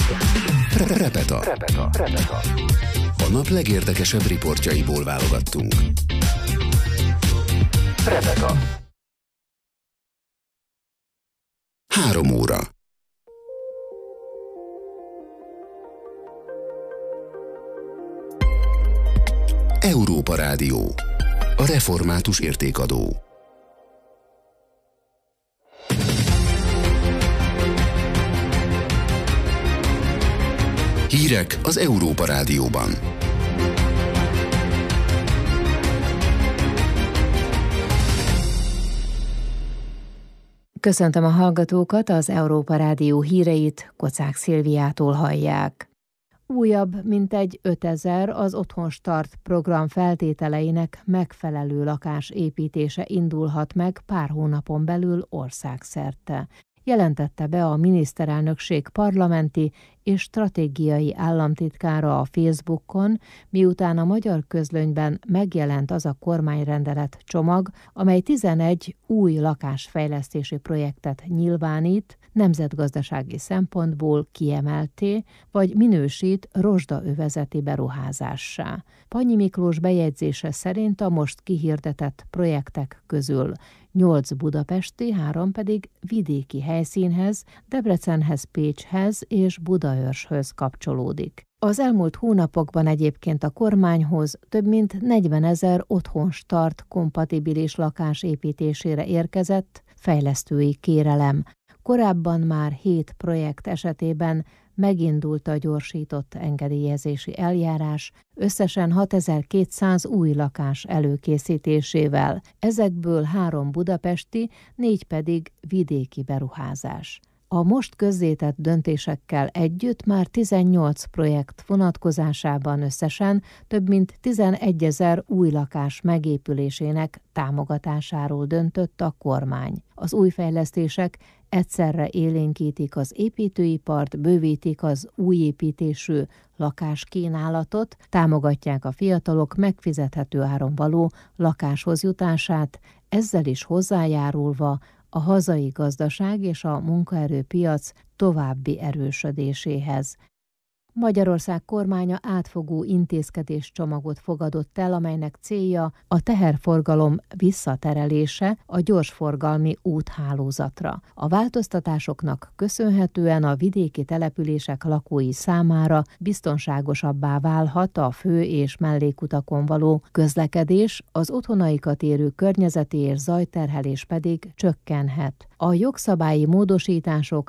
Repeta. A nap legérdekesebb riportjaiból válogattunk. Repeta. 3 óra. Európa Rádió. A református értékadó. Hírek az Európa Rádióban. Köszöntöm a hallgatókat, az Európa Rádió híreit Kocák Szilviától hallják. Újabb, mintegy 5000 az Otthon Start program feltételeinek megfelelő lakás építése indulhat meg pár hónapon belül országszerte, jelentette be a miniszterelnökség parlamenti és stratégiai államtitkára a Facebookon, miután a magyar közlönyben megjelent az a kormányrendelet csomag, amely 11 új lakásfejlesztési projektet nyilvánít, nemzetgazdasági szempontból kiemelté, vagy minősít rozsdaövezeti beruházássá. Pannyi Miklós bejegyzése szerint a most kihirdetett projektek közül 8 budapesti, 3 pedig vidéki helyszínhez, Debrecenhez, Pécshez és Budaörshöz kapcsolódik. Az elmúlt hónapokban egyébként a kormányhoz több mint 40 000 Otthon Start kompatibilis lakás építésére érkezett fejlesztői kérelem. Korábban már 7 projekt esetében megindult a gyorsított engedélyezési eljárás, összesen 6200 új lakás előkészítésével, ezekből 3 budapesti, 4 pedig vidéki beruházás. A most közzétett döntésekkel együtt már 18 projekt vonatkozásában összesen több mint 11 000 új lakás megépülésének támogatásáról döntött a kormány. Az új fejlesztések egyszerre élénkítik az építőipart, bővítik az új építésű lakáskínálatot, támogatják a fiatalok megfizethető áron való lakáshoz jutását, ezzel is hozzájárulva a hazai gazdaság és a munkaerőpiac további erősödéséhez. Magyarország kormánya átfogó intézkedéscsomagot fogadott el, amelynek célja a teherforgalom visszaterelése a gyorsforgalmi úthálózatra. A változtatásoknak köszönhetően a vidéki települések lakói számára biztonságosabbá válhat a fő- és mellékutakon való közlekedés, az otthonaikat érő környezeti és zajterhelés pedig csökkenhet. A jogszabályi módosítások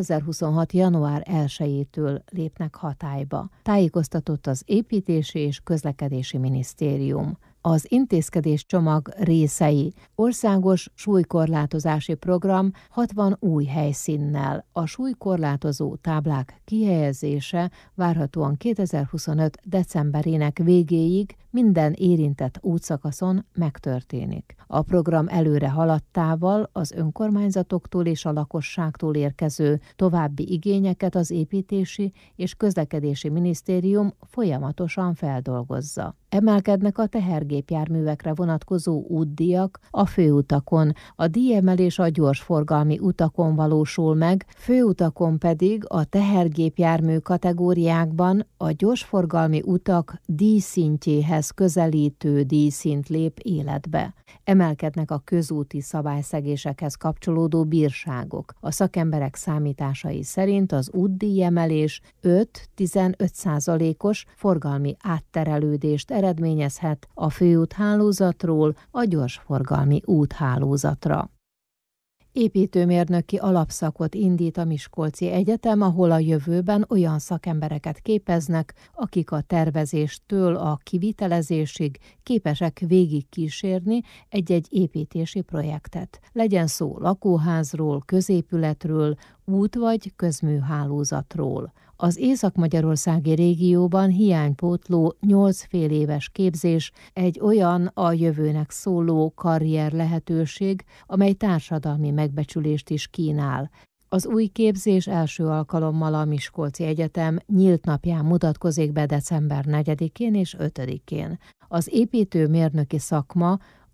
2026. január 1-től lépnek hatályba, tájékoztatott az Építési és Közlekedési Minisztérium. Az intézkedéscsomag részei: országos súlykorlátozási program 60 új helyszínnel. A súlykorlátozó táblák kihelyezése várhatóan 2025. decemberének végéig minden érintett útszakaszon megtörténik. A program előre haladtával az önkormányzatoktól és a lakosságtól érkező további igényeket az Építési és Közlekedési Minisztérium folyamatosan feldolgozza. Emelkednek a tehergépjárművekre vonatkozó útdíjak a főutakon. A díjemelés a gyorsforgalmi utakon valósul meg, főutakon pedig a tehergépjármű kategóriákban a gyorsforgalmi utak díjszintjéhez közelítő díjszint lép életbe. Emelkednek a közúti szabályszegésekhez kapcsolódó bírságok. A szakemberek számításai szerint az útdíjemelés 5-15%-os forgalmi átterelődést eredményezhet a főúthálózatról a gyorsforgalmi úthálózatra. Építőmérnöki alapszakot indít a Miskolci Egyetem, ahol a jövőben olyan szakembereket képeznek, akik a tervezéstől a kivitelezésig képesek végigkísérni egy-egy építési projektet. Legyen szó lakóházról, középületről, út- vagy közműhálózatról. Az észak-magyarországi régióban hiánypótló 8 fél éves képzés egy olyan a jövőnek szóló karrier lehetőség, amely társadalmi megbecsülést is kínál. Az új képzés első alkalommal a Miskolci Egyetem nyílt napján mutatkozik be december 4-én és 5-én. Az építőmérnöki szakma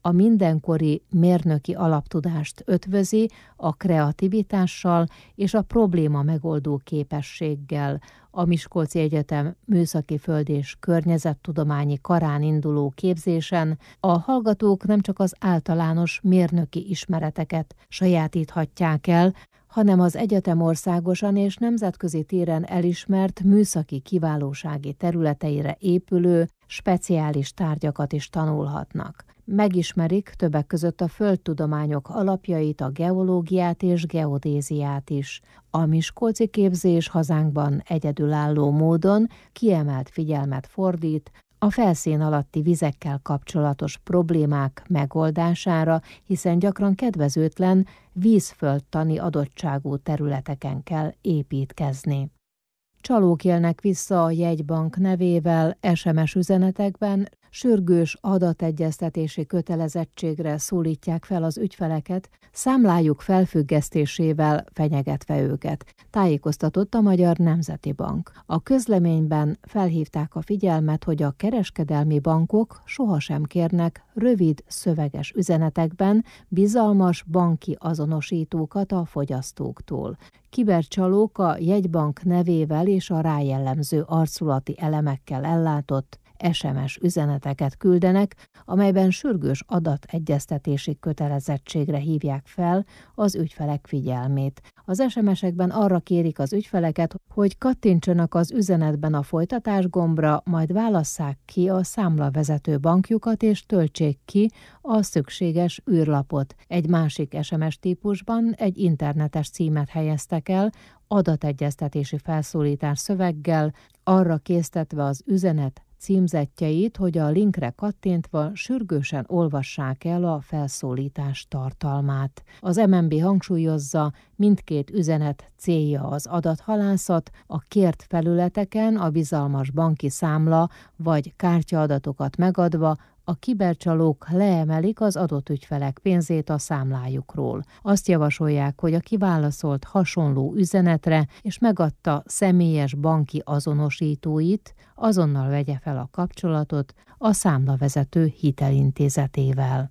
a mindenkori mérnöki alaptudást ötvözi a kreativitással és a probléma megoldó képességgel. A Miskolci Egyetem Műszaki Föld- és Környezettudományi Karán induló képzésen a hallgatók nem csak az általános mérnöki ismereteket sajátíthatják el, hanem az egyetem országosan és nemzetközi téren elismert műszaki kiválósági területeire épülő speciális tárgyakat is tanulhatnak. Megismerik többek között a földtudományok alapjait, a geológiát és geodéziát is. A miskolci képzés hazánkban egyedülálló módon kiemelt figyelmet fordít a felszín alatti vizekkel kapcsolatos problémák megoldására, hiszen gyakran kedvezőtlen vízföldtani adottságú területeken kell építkezni. Csalók élnek vissza a jegybank nevével, SMS üzenetekben, sürgős adategyeztetési kötelezettségre szólítják fel az ügyfeleket, számlájuk felfüggesztésével fenyegetve őket, tájékoztatott a Magyar Nemzeti Bank. A közleményben felhívták a figyelmet, hogy a kereskedelmi bankok sohasem kérnek rövid szöveges üzenetekben bizalmas banki azonosítókat a fogyasztóktól. Kibercsalók a jegybank nevével és a rájellemző arculati elemekkel ellátott SMS üzeneteket küldenek, amelyben sürgős adategyeztetési kötelezettségre hívják fel az ügyfelek figyelmét. Az SMS-ekben arra kérik az ügyfeleket, hogy kattintsanak az üzenetben a folytatás gombra, majd válasszák ki a számlavezető bankjukat és töltsék ki a szükséges űrlapot. Egy másik SMS típusban egy internetes címet helyeztek el, adategyeztetési felszólítás szöveggel, arra késztetve az üzenet címzettjeit, hogy a linkre kattintva sürgősen olvassák el a felszólítás tartalmát. Az MNB hangsúlyozza, mindkét üzenet célja az adathalászat, a kért felületeken a bizalmas banki számla vagy kártyaadatokat megadva a kibercsalók leemelik az adott ügyfelek pénzét a számlájukról. Azt javasolják, hogy a kiválaszolt hasonló üzenetre és megadta személyes banki azonosítóit azonnal vegye fel a kapcsolatot a számlavezető hitelintézetével.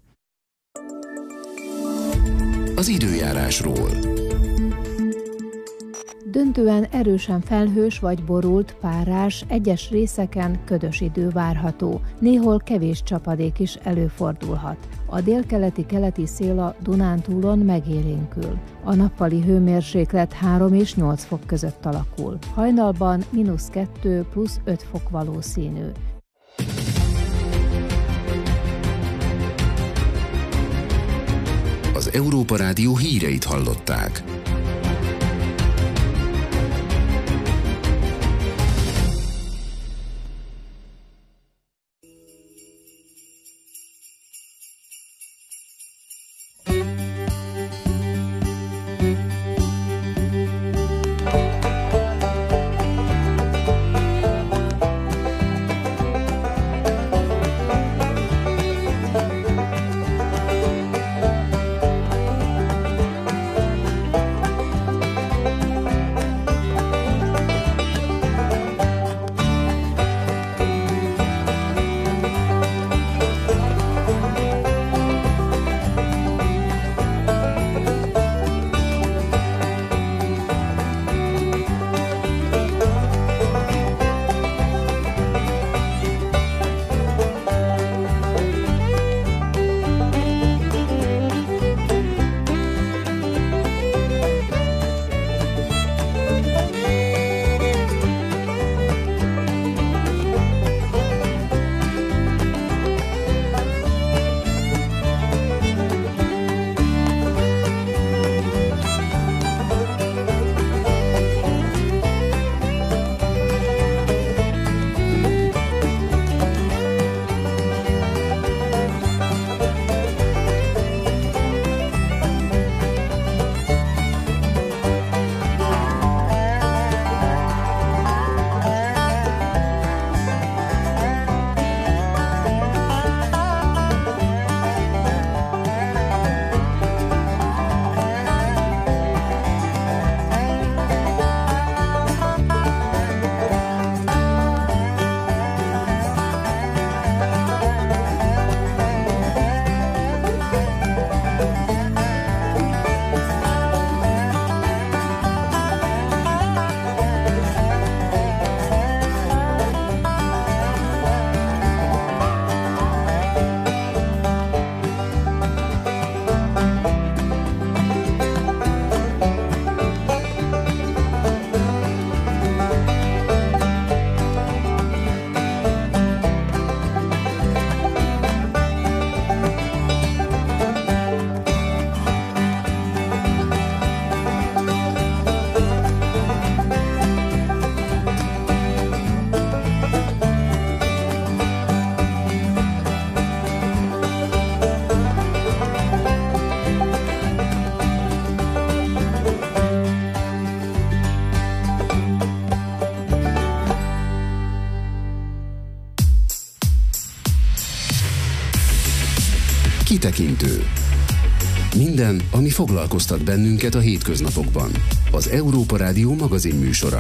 Az időjárásról. Döntően erősen felhős vagy borult, párás, egyes részeken ködös idő várható, néhol kevés csapadék is előfordulhat. A délkeleti-keleti szél a Dunántúlon megélénkül. A nappali hőmérséklet 3 és 8 fok között alakul. Hajnalban -2 plusz 5 fok valószínű. Az Európa Rádió híreit hallották. Kitekintő. Minden, ami foglalkoztat bennünket a hétköznapokban. Az Európa Rádió magazinműsora.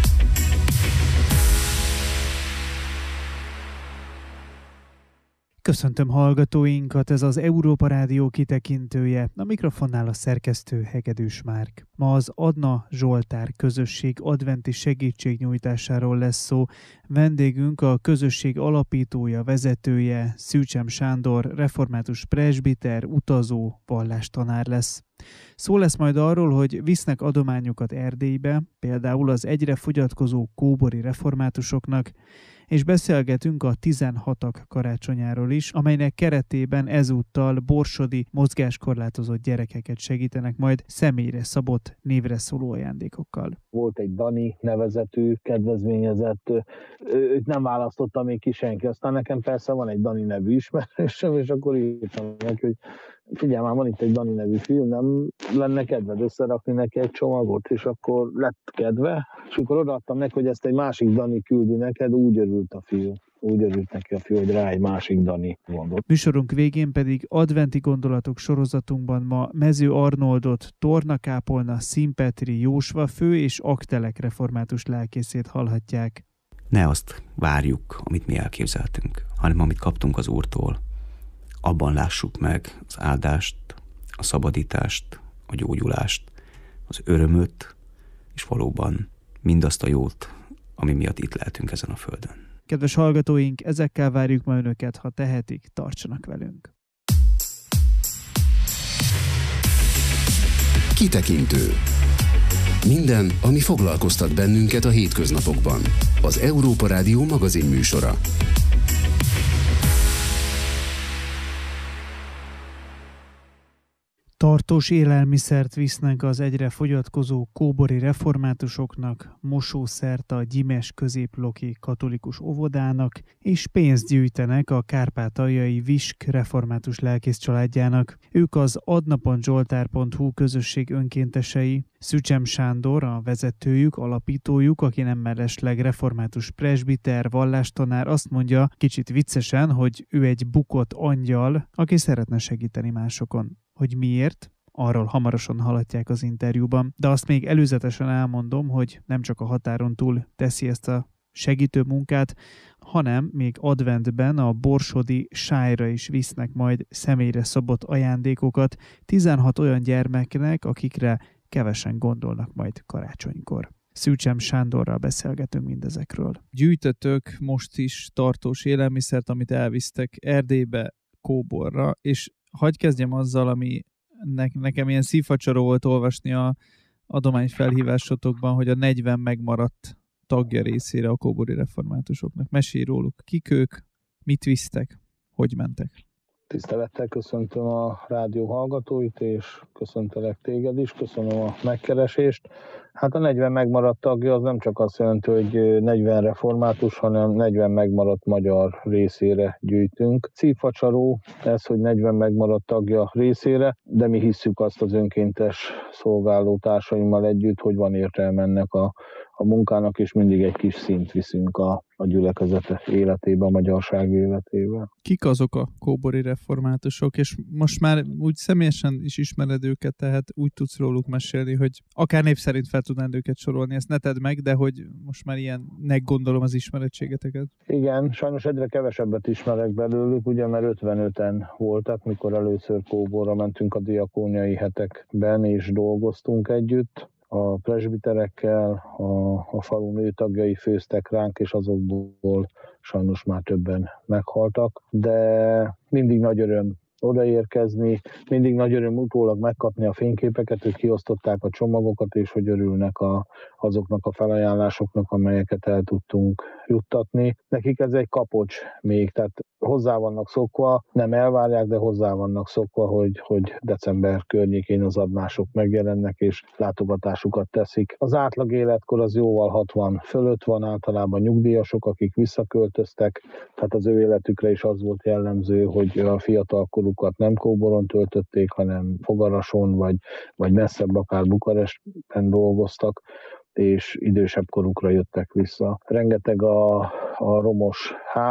Köszöntöm hallgatóinkat, ez az Európa Rádió kitekintője, a mikrofonnál a szerkesztő Hegedűs Márk. Ma az Adna Zsoltár közösség adventi segítségnyújtásáról lesz szó. Vendégünk a közösség alapítója, vezetője, Szűcsem Sándor, református presbiter, utazó, vallástanár lesz. Szó lesz majd arról, hogy visznek adományokat Erdélybe, például az egyre fogyatkozó kóbori reformátusoknak, és beszélgetünk a 16-ak karácsonyáról is, amelynek keretében ezúttal borsodi mozgáskorlátozott gyerekeket segítenek majd személyre szabott névre szóló ajándékokkal. Volt egy Dani nevezetű kedvezményezett, őt nem választotta még ki senki, aztán nekem persze van egy Dani nevű ismerősöm, és akkor írtam neki, hogy figyelj már, van itt egy Dani nevű fiú, nem lenne kedved összerakni neki egy csomagot, és akkor lett kedve, és akkor odaadtam neki, hogy ezt egy másik Dani küldi neked, úgy örült a fiú. Úgy örült neki a fiú, hogy rá egy másik Dani mondott. Műsorunk végén pedig adventi gondolatok sorozatunkban ma Mező Arnoldot, Torna Kápolna, Színpetri Jósva fő és Aktelek református lelkészét hallhatják. Ne azt várjuk, amit mi elképzeltünk, hanem amit kaptunk az Úrtól. Abban lássuk meg az áldást, a szabadítást, a gyógyulást, az örömöt, és valóban mindazt a jót, ami miatt itt lehetünk ezen a földön. Kedves hallgatóink, ezekkel várjuk ma önöket, ha tehetik, tartsanak velünk. Kitekintő. Minden, ami foglalkoztat bennünket a hétköznapokban. Az Európa Rádió magazinműsora. Tartós élelmiszert visznek az egyre fogyatkozó kóbori reformátusoknak, mosószert a Gyimes középloki katolikus óvodának, és pénzt gyűjtenek a kárpátaljai Visk református lelkész családjának. Ők az adna.zsoltár.hu közösség önkéntesei. Szűcsem Sándor, a vezetőjük, alapítójuk, aki nem mellesleg református presbiter, vallástanár, azt mondja kicsit viccesen, hogy ő egy bukott angyal, aki szeretne segíteni másokon. Hogy miért? Arról hamarosan hallhatják az interjúban, de azt még előzetesen elmondom, hogy nem csak a határon túl teszi ezt a segítő munkát, hanem még adventben a borsodi sájra is visznek majd személyre szabott ajándékokat 16 olyan gyermeknek, akikre kevesen gondolnak majd karácsonykor. Szűcsem Sándorral beszélgetünk mindezekről. Gyűjtötök most is tartós élelmiszert, amit elvisztek Erdélybe, kóborra, és hadd kezdjem azzal, ami nekem ilyen szívfacsaró volt olvasni a adományfelhívásotokban, hogy a 40 megmaradt tagja részére a kóbori reformátusoknak. Mesélj róluk, kik ők, mit visztek, hogy mentek? Tisztelettel köszöntöm a rádió hallgatóit, és köszöntelek téged is, köszönöm a megkeresést. Hát a 40 megmaradt tagja az nem csak azt jelenti, hogy 40 református, hanem 40 megmaradt magyar részére gyűjtünk. Szívfacsaró ez, hogy 40 megmaradt tagja részére, de mi hisszük azt az önkéntes szolgáló társaimmal együtt, hogy van értelme ennek a munkának, és mindig egy kis szint viszünk a gyülekezete életébe, a magyarság életébe. Kik azok a kóbori reformátusok, és most már úgy személyesen is ismered őket, tehát úgy tudsz róluk mesélni, hogy akár név szerint fel tudnád őket sorolni, ezt ne tedd meg, de hogy most már ilyennek gondolom az ismerettségeteket. Igen, sajnos egyre kevesebbet ismerek belőlük, ugye, mert 55-en voltak, mikor először kóborra mentünk a diakóniai hetekben, és dolgoztunk együtt. A presbiterekkel, a falu nőtagjai főztek ránk, és azokból sajnos már többen meghaltak, de mindig nagy öröm odaérkezni, mindig nagy öröm utólag megkapni a fényképeket, hogy kiosztották a csomagokat, és hogy örülnek azoknak a felajánlásoknak, amelyeket el tudtunk juttatni. Nekik ez egy kapocs még, tehát hozzá vannak szokva, nem elvárják, de hozzá vannak szokva, hogy december környékén az admások megjelennek, és látogatásukat teszik. Az átlag életkor az jóval 60 fölött van, általában nyugdíjasok, akik visszaköltöztek, tehát az ő életükre is az volt jellemző, hogy a fiatalkorukat nem kóboron töltötték, hanem Fogarason, vagy messzebb, akár Bukarestben dolgoztak, és idősebb korukra jöttek vissza. Rengeteg a romos ház,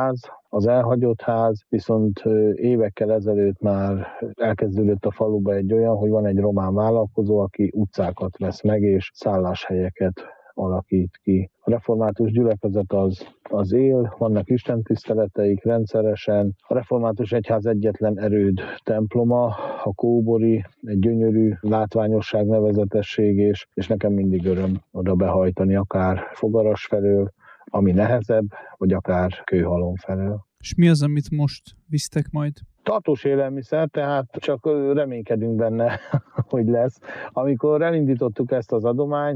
az elhagyott ház, viszont évekkel ezelőtt már elkezdődött a faluba egy olyan, hogy van egy román vállalkozó, aki utcákat vesz meg, és szálláshelyeket alakít ki. A református gyülekezet az él, vannak istentiszteleteik rendszeresen. A református egyház egyetlen erőd temploma, a kóbori, egy gyönyörű látványosság, nevezetesség, és nekem mindig öröm oda behajtani, akár Fogaras felől, ami nehezebb, vagy akár Kőhalom felől. És mi az, amit most visztek majd? Tartós élelmiszer, tehát csak reménykedünk benne, hogy lesz. Amikor elindítottuk ezt az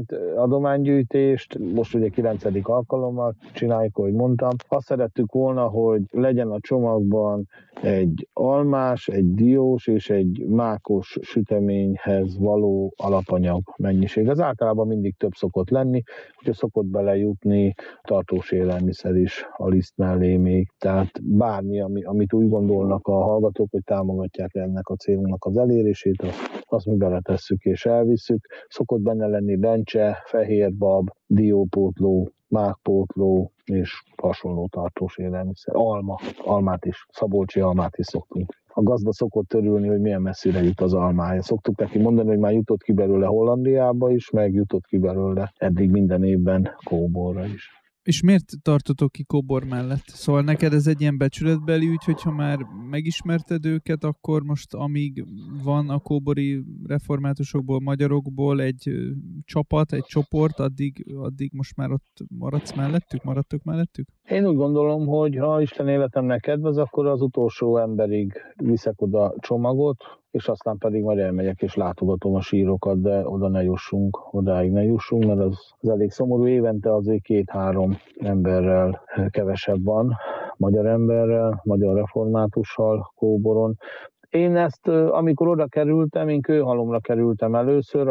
adománygyűjtést, most ugye 9. alkalommal csináljuk, ahogy mondtam, azt szerettük volna, hogy legyen a csomagban egy almás, egy diós és egy mákos süteményhez való alapanyag mennyiség. Ez általában mindig több szokott lenni, úgyhogy szokott belejutni tartós élelmiszer is a liszt mellé még. Tehát bármi, amit úgy gondolnak a hallgatók, hogy támogatják ennek a célnak az elérését, azt mi beletesszük és elvisszük. Szokott benne lenni lencse, fehérbab, diópótló, mákpótló és hasonló tartós élelmiszer. Almát is, szabolcsi almát is szoktunk. A gazda szokott örülni, hogy milyen messzire jut az almája. Szoktuk neki mondani, hogy már jutott ki belőle Hollandiába is, meg jutott ki belőle eddig minden évben Kóborra is. És miért tartotok ki Kóbor mellett? Szóval neked ez egy ilyen becsületbeli ügy, hogyha már megismerted őket, akkor most amíg van a kóbori reformátusokból, magyarokból egy csapat, egy csoport, addig most már ott maradtok mellettük? Én úgy gondolom, hogy ha Isten életemnek kedvez, akkor az utolsó emberig viszek oda csomagot, és aztán pedig majd elmegyek és látogatom a sírokat, de odáig ne jussunk, mert az elég szomorú. Évente azért 2-3 emberrel kevesebb van, magyar emberrel, magyar reformátussal Kóboron. Én ezt, amikor oda kerültem, én Kőhalomra kerültem először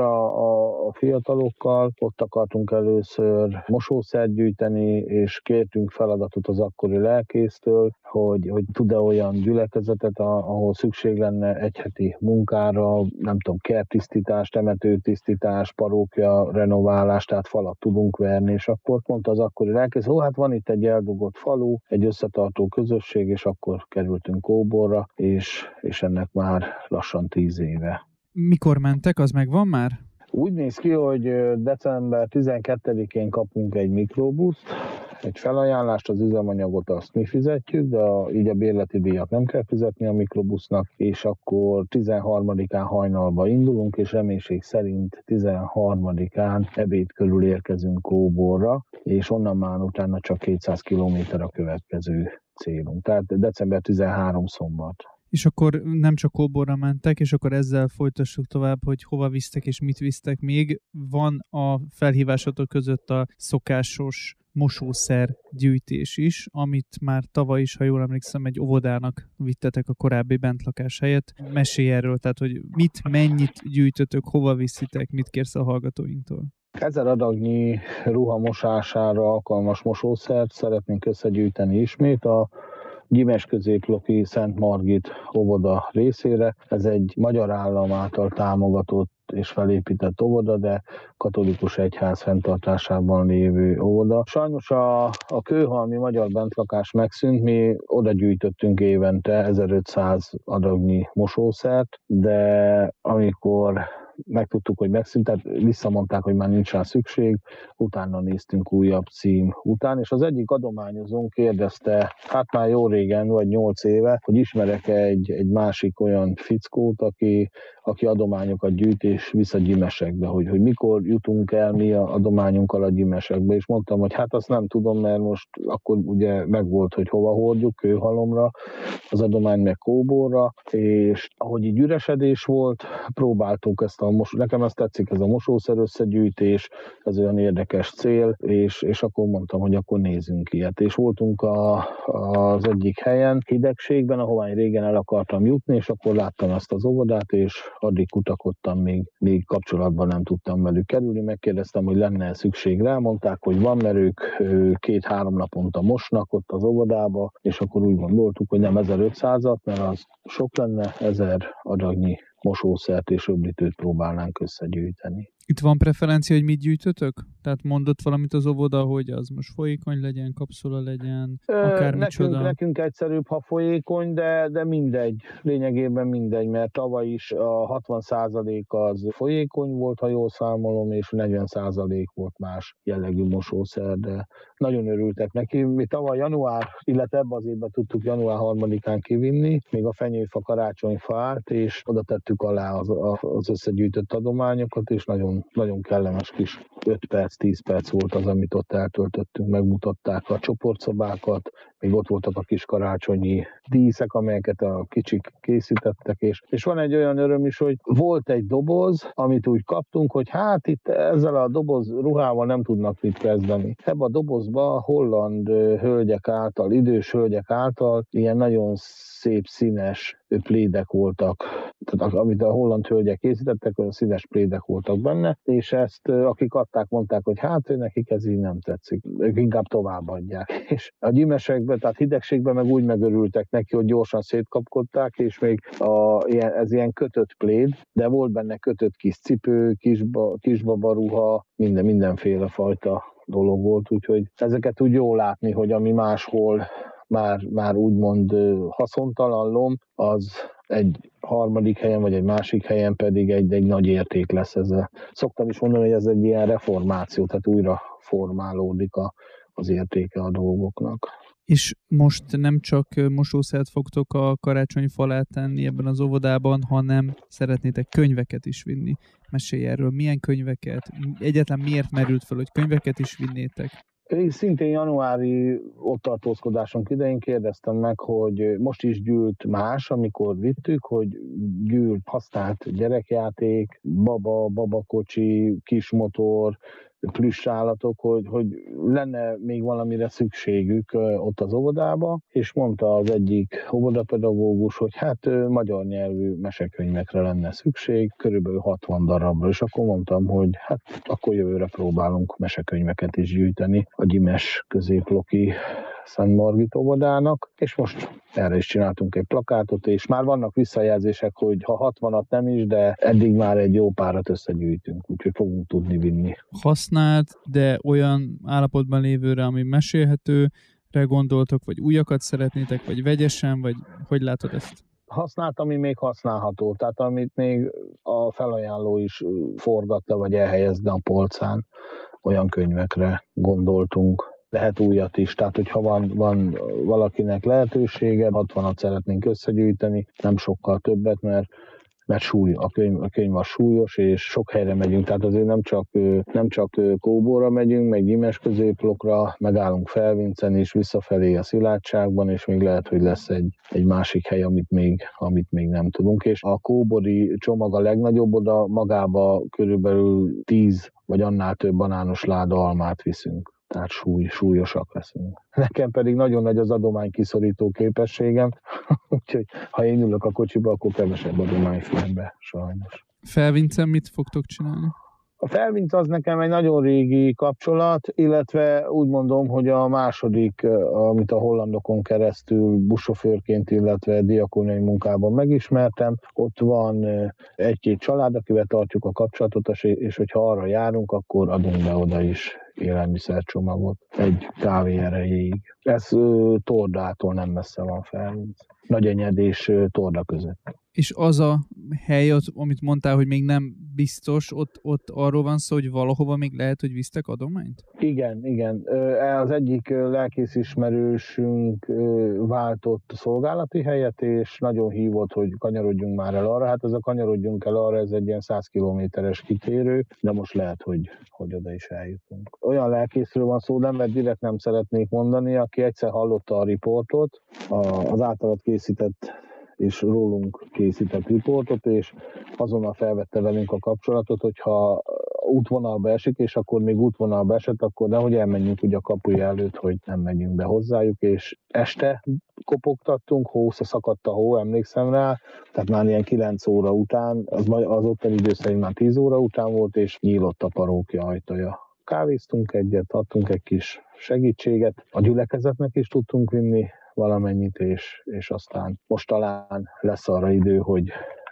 a fiatalokkal, ott akartunk először mosószert gyűjteni, és kértünk feladatot az akkori lelkésztől, hogy tud-e olyan gyülekezetet, ahol szükség lenne egyheti munkára, nem tudom, kerttisztítás, temetőtisztítás, parókja, renoválás, tehát falat tudunk verni, és akkor mondta az akkori lelkész, hát van itt egy eldugott falu, egy összetartó közösség, és akkor kerültünk Kóborra, és ennek már lassan 10 éve. Mikor mentek, az megvan már? Úgy néz ki, hogy december 12-én kapunk egy mikrobuszt, egy felajánlást, az üzemanyagot azt mi fizetjük, de így a bérleti díjat nem kell fizetni a mikrobusznak, és akkor 13-án hajnalba indulunk, és reménység szerint 13-án ebéd körül érkezünk Kóborra, és onnan már utána csak 200 km a következő célunk. Tehát december 13 szombat. És akkor nem csak Kóborra mentek, és akkor ezzel folytassuk tovább, hogy hova visztek és mit visztek még. Van a felhívásotok között a szokásos mosószer gyűjtés is, amit már tavaly is, ha jól emlékszem, egy óvodának vittetek a korábbi bentlakás helyett. Mesélj erről, tehát hogy mennyit gyűjtötök, hova viszitek, mit kérsz a hallgatóinktól? 1000 adagnyi ruha mosására alkalmas mosószert szeretnénk összegyűjteni ismét a Gyimes középloki Szent Margit óvoda részére. Ez egy magyar állam által támogatott és felépített óvoda, de katolikus egyház fenntartásában lévő óvoda. Sajnos a kőhalmi magyar bentlakás megszűnt, mi oda gyűjtöttünk évente 1500 adagnyi mosószert, de amikor megtudtuk, hogy megszűnt, tehát visszamondták, hogy már nincs rá szükség, utána néztünk újabb cím után, és az egyik adományozónk kérdezte, hát már jó régen, vagy 8 éve, hogy ismerek egy másik olyan fickót, aki adományokat gyűjt és visz a Gyimesekbe, hogy mikor jutunk el mi a adományunkkal a Gyimesekbe, és mondtam, hogy hát azt nem tudom, mert most akkor ugye megvolt, hogy hova hordjuk, Kőhalomra, az adomány meg Kóborra, és ahogy így üresedés volt, próbáltuk ezt nekem ezt tetszik, ez a mosószer összegyűjtés, ez olyan érdekes cél, és akkor mondtam, hogy akkor nézzünk ilyet. És voltunk az egyik helyen, hidegségben, ahová én régen el akartam jutni, és akkor láttam ezt az óvodát, és addig kutakodtam, még kapcsolatban nem tudtam velük kerülni, megkérdeztem, hogy lenne szükség rá, mondták, hogy van, mert ők 2-3 naponta mosnak ott az óvodába, és akkor úgy gondoltuk, hogy nem 1500-at, mert az sok lenne, 1000 adagnyi mosószert és öblítőt próbálnánk összegyűjteni. Itt van preferencia, hogy mit gyűjtötök? Tehát mondott valamit az óvoda, hogy az most folyékony legyen, kapszula legyen, akármicsoda? Nekünk egyszerűbb, ha folyékony, de mindegy. Lényegében mindegy, mert tavaly is a 60% az folyékony volt, ha jól számolom, és 40% volt más jellegű mosószer, de nagyon örültek neki. Mi tavaly január, illetve ebben az évben tudtuk január 3-án kivinni, még a fenyőfa karácsonyfa állt, és oda tettük alá az összegyűjtött adományokat, és nagyon kellemes kis 5 perc, 10 perc volt az, amit ott eltöltöttünk, megmutatták a csoportszobákat, még ott voltak a kis karácsonyi díszek, amelyeket a kicsik készítettek, és van egy olyan öröm is, hogy volt egy doboz, amit úgy kaptunk, hogy hát itt ezzel a doboz ruhával nem tudnak mit kezdeni. Ebben a dobozban holland hölgyek által, idős hölgyek által ilyen nagyon szép színes plédek voltak, tehát amit a holland hölgyek készítettek, olyan színes plédek voltak benne, és ezt akik adták, mondták, hogy hát nekik ez így nem tetszik, ők inkább továbbadják. És a gyimesekben, tehát hidegségben meg úgy megörültek neki, hogy gyorsan szétkapkodták, és még ez ilyen kötött pléd, de volt benne kötött kis cipő, kisbabaruha, mindenféle fajta dolog volt, úgyhogy ezeket úgy jól látni, hogy ami máshol már úgymond haszontalan lomb, az egy harmadik helyen, vagy egy másik helyen pedig egy nagy érték lesz ezzel. Szoktam is mondani, hogy ez egy ilyen reformáció, tehát újra formálódik az értéke a dolgoknak. És most nem csak mosószert fogtok a karácsonyfa alá tenni ebben az óvodában, hanem szeretnétek könyveket is vinni. Mesélj erről, milyen könyveket? Egyáltalán miért merült fel, hogy könyveket is vinnétek? Szintén januári ott tartózkodásunk idején kérdeztem meg, hogy most is gyűlt más, amikor vittük, hogy gyűlt használt gyerekjáték, babakocsi, kismotor, plüssállatok, hogy lenne még valamire szükségük ott az óvodába, és mondta az egyik óvodapedagógus, hogy hát magyar nyelvű mesekönyvekre lenne szükség, körülbelül 60 darabra, és akkor mondtam, hogy hát akkor jövőre próbálunk mesekönyveket is gyűjteni a Gyimes középloki Szent Margit óvodának, és most erre is csináltunk egy plakátot, és már vannak visszajelzések, hogy ha 60-at nem is, de eddig már egy jó párat összegyűjtünk, úgyhogy fogunk tudni vinni. Használt, de olyan állapotban lévőre, ami mesélhetőre gondoltok, vagy újakat szeretnétek, vagy vegyesen, vagy hogy látod ezt? Használt, ami még használható, tehát amit még a felajánló is forgatta, vagy elhelyezne a polcán, olyan könyvekre gondoltunk. Lehet újat is, tehát hogyha van valakinek lehetősége, 60-at szeretnénk összegyűjteni, nem sokkal többet, mert a könyv az súlyos, és sok helyre megyünk, tehát azért nem csak Kóborra megyünk, meg Gyimes középlokra, megállunk Felvincen is, visszafelé a Szilágyságban, és még lehet, hogy lesz egy másik hely, amit még nem tudunk, és a kóbori csomag a legnagyobb, oda magába körülbelül 10 vagy annál több banános láda almát viszünk. Tehát súlyosak leszünk. Nekem pedig nagyon nagy az adomány kiszorító képességem, úgyhogy ha én ülök a kocsiba, akkor kevesebb adomány fér be, sajnos. Felvincen mit fogtok csinálni? A Felvinc az nekem egy nagyon régi kapcsolat, illetve úgy mondom, hogy a második, amit a hollandokon keresztül buszsofőrként, illetve diakóniai munkában megismertem. Ott van egy-két család, akivel tartjuk a kapcsolatot, és hogyha arra járunk, akkor adunk be oda is élelmiszercsomagot egy kávé erejéig. Ez Tordától nem messze van Felvinc. Nagyenyed és Torda között. És az a hely, amit mondtál, hogy még nem biztos, ott arról van szó, hogy valahova még lehet, hogy visztek adományt? Igen. Az egyik lelkész ismerősünk váltott szolgálati helyet, és nagyon hívott, hogy kanyarodjunk már el arra. Hát ez a kanyarodjunk el arra, ez egy ilyen 100 kilométeres kitérő, de most lehet, hogy oda is eljutunk. Olyan lelkészről van szó, mert direkt nem szeretnék mondani, aki egyszer hallotta a riportot, az általad készített és rólunk készített riportot, és azonnal felvette velünk a kapcsolatot, hogyha útvonalba esik, és akkor még útvonalba esett, akkor nehogy elmenjünk ugye a kapuja előtt, hogy nem megyünk be hozzájuk, és este kopogtattunk, szakadt a hó, emlékszem rá, tehát már ilyen 9 óra után, az ottani idő szerint már 10 óra után volt, és nyílott a parókia ajtaja. Kávéztunk egyet, adtunk egy kis segítséget, a gyülekezetnek is tudtunk vinni valamennyit, és aztán most talán lesz arra idő, hogy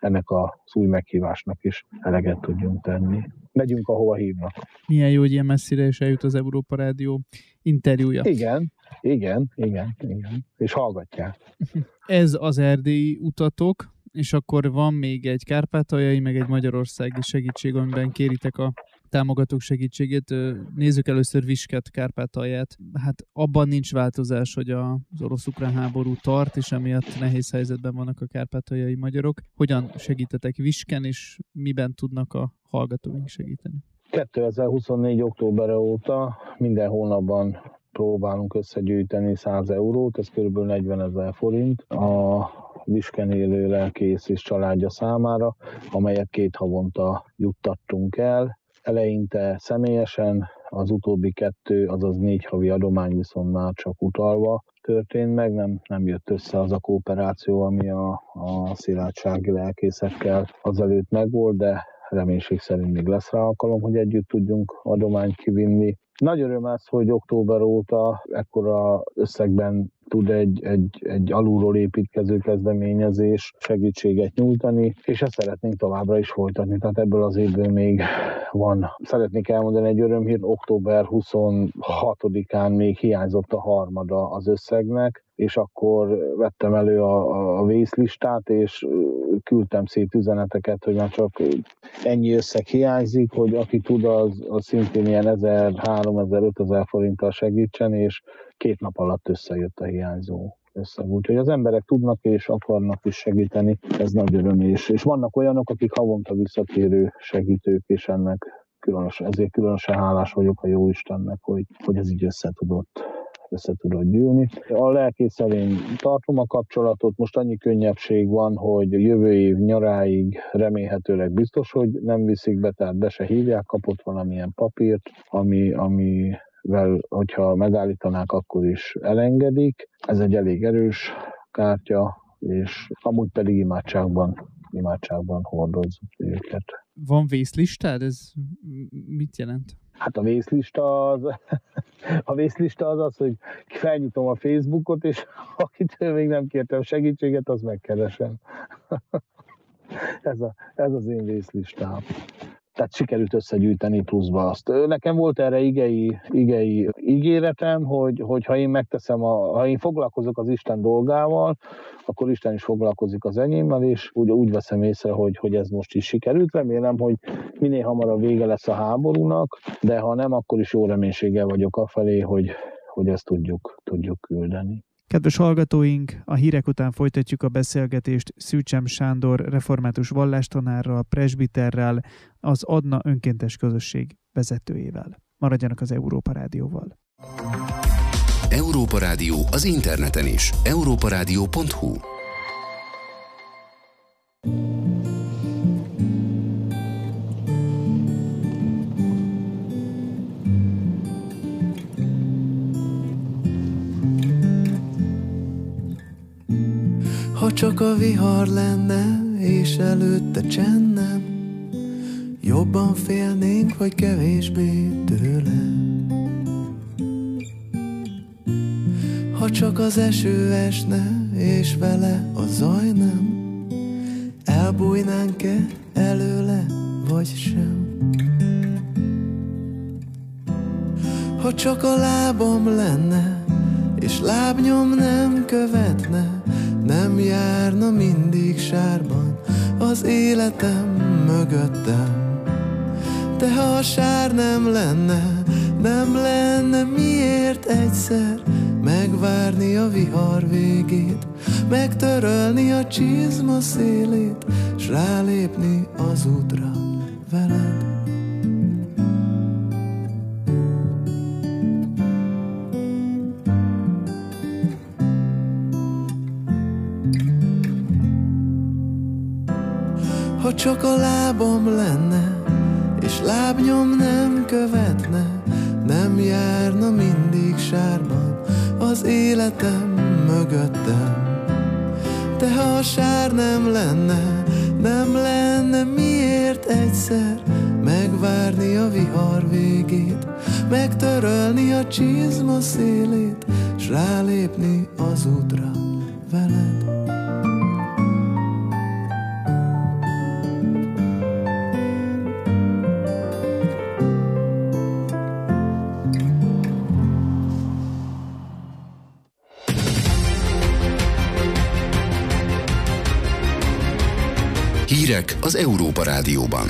ennek az új meghívásnak is eleget tudjunk tenni. Megyünk, ahova hívnak. Milyen jó, hogy ilyen messzire is eljut az Európa Rádió interjúja. Igen. És hallgatják. Ez az erdélyi utatok, és akkor van még egy kárpátaljai, meg egy magyarországi segítség, amiben kéritek a támogatók segítségét. Nézzük először Visket, Kárpátalját. Hát abban nincs változás, hogy az orosz-ukrán háború tart, és emiatt nehéz helyzetben vannak a kárpátaljai magyarok. Hogyan segítetek Visken, és miben tudnak a hallgatóink segíteni? 2024. októberre óta minden hónapban próbálunk összegyűjteni 100 eurót, ez kb. 40 000 forint a Visken élő lelkész és családja számára, amelyet 2 havonta juttattunk el. Eleinte személyesen, az utóbbi 2, azaz 4 havi adomány viszont már csak utalva történt meg, nem jött össze az a kooperáció, ami a szilárdsági lelkészekkel azelőtt megvolt, de reménység szerint még lesz rá alkalom, hogy együtt tudjunk adományt kivinni. Nagy öröm az, hogy október óta ekkora összegben tud egy alulról építkező kezdeményezés segítséget nyújtani, és ezt szeretnénk továbbra is folytatni. Tehát ebből az évből még van. Szeretnék elmondani egy örömhírt, október 26-án még hiányzott a harmada az összegnek, és akkor vettem elő a vészlistát, és küldtem szét üzeneteket, hogy már csak ennyi összeg hiányzik, hogy aki tud, az szintén ilyen 1000, 3000, 5000 forinttal segítsen, és 2 nap alatt összejött a hiányzó összeg. Úgyhogy az emberek tudnak és akarnak is segíteni, ez nagy öröm, és vannak olyanok, akik havonta visszatérő segítők, és ezért különösen hálás vagyok a Jóistennek, hogy ez így össze tudott gyűlni. A lelkészel én tartom a kapcsolatot, most annyi könnyebbség van, hogy jövő év nyaráig remélhetőleg biztos, hogy nem viszik be, tehát be se hívják, kapott valamilyen papírt, amivel, hogyha megállítanák, akkor is elengedik. Ez egy elég erős kártya, és amúgy pedig imádságban hordozzuk őket. Van vészlistád? Ez mit jelent? Hát a vészlista az, hogy felnyitom a Facebookot, és akitől még nem kértem segítséget, az megkeresem. Ez az én vészlistám. Tehát sikerült összegyűjteni pluszba azt. Nekem volt erre igei ígéretem, hogy ha én megteszem, ha én foglalkozok az Isten dolgával, akkor Isten is foglalkozik az enyémmel, és úgy veszem észre, hogy ez most is sikerült. Remélem, hogy minél hamarabb vége lesz a háborúnak, de ha nem, akkor is jó reménységgel vagyok afelé, hogy ezt tudjuk küldeni. Kedves hallgatóink, a hírek után folytatjuk a beszélgetést Szűcsem Sándor református vallástanárral, presbiterrel, az Adna önkéntes közösség vezetőjével. Maradjanak az Európa Rádióval. Európa Rádió az interneten is. europaradio.hu. Ha csak a vihar lenne, és előtte csend nem, jobban félnénk, vagy kevésbé tőle. Ha csak az eső esne, és vele a zaj nem, elbújnánk-e előle, vagy sem. Ha csak a lábam lenne, és lábnyom nem követne, nem járna mindig sárban az életem mögöttem. De ha a sár nem lenne miért egyszer megvárni a vihar végét, megtörölni a csizma szélét, s rálépni az útra veled. Ha csak a lábam lenne, és lábnyom nem követne, nem járna mindig sárban az életem mögöttem. De ha a sár nem lenne miért egyszer megvárni a vihar végét, megtörölni a csizma szélét, s rálépni az útra veled. Hírek az Európa Rádióban.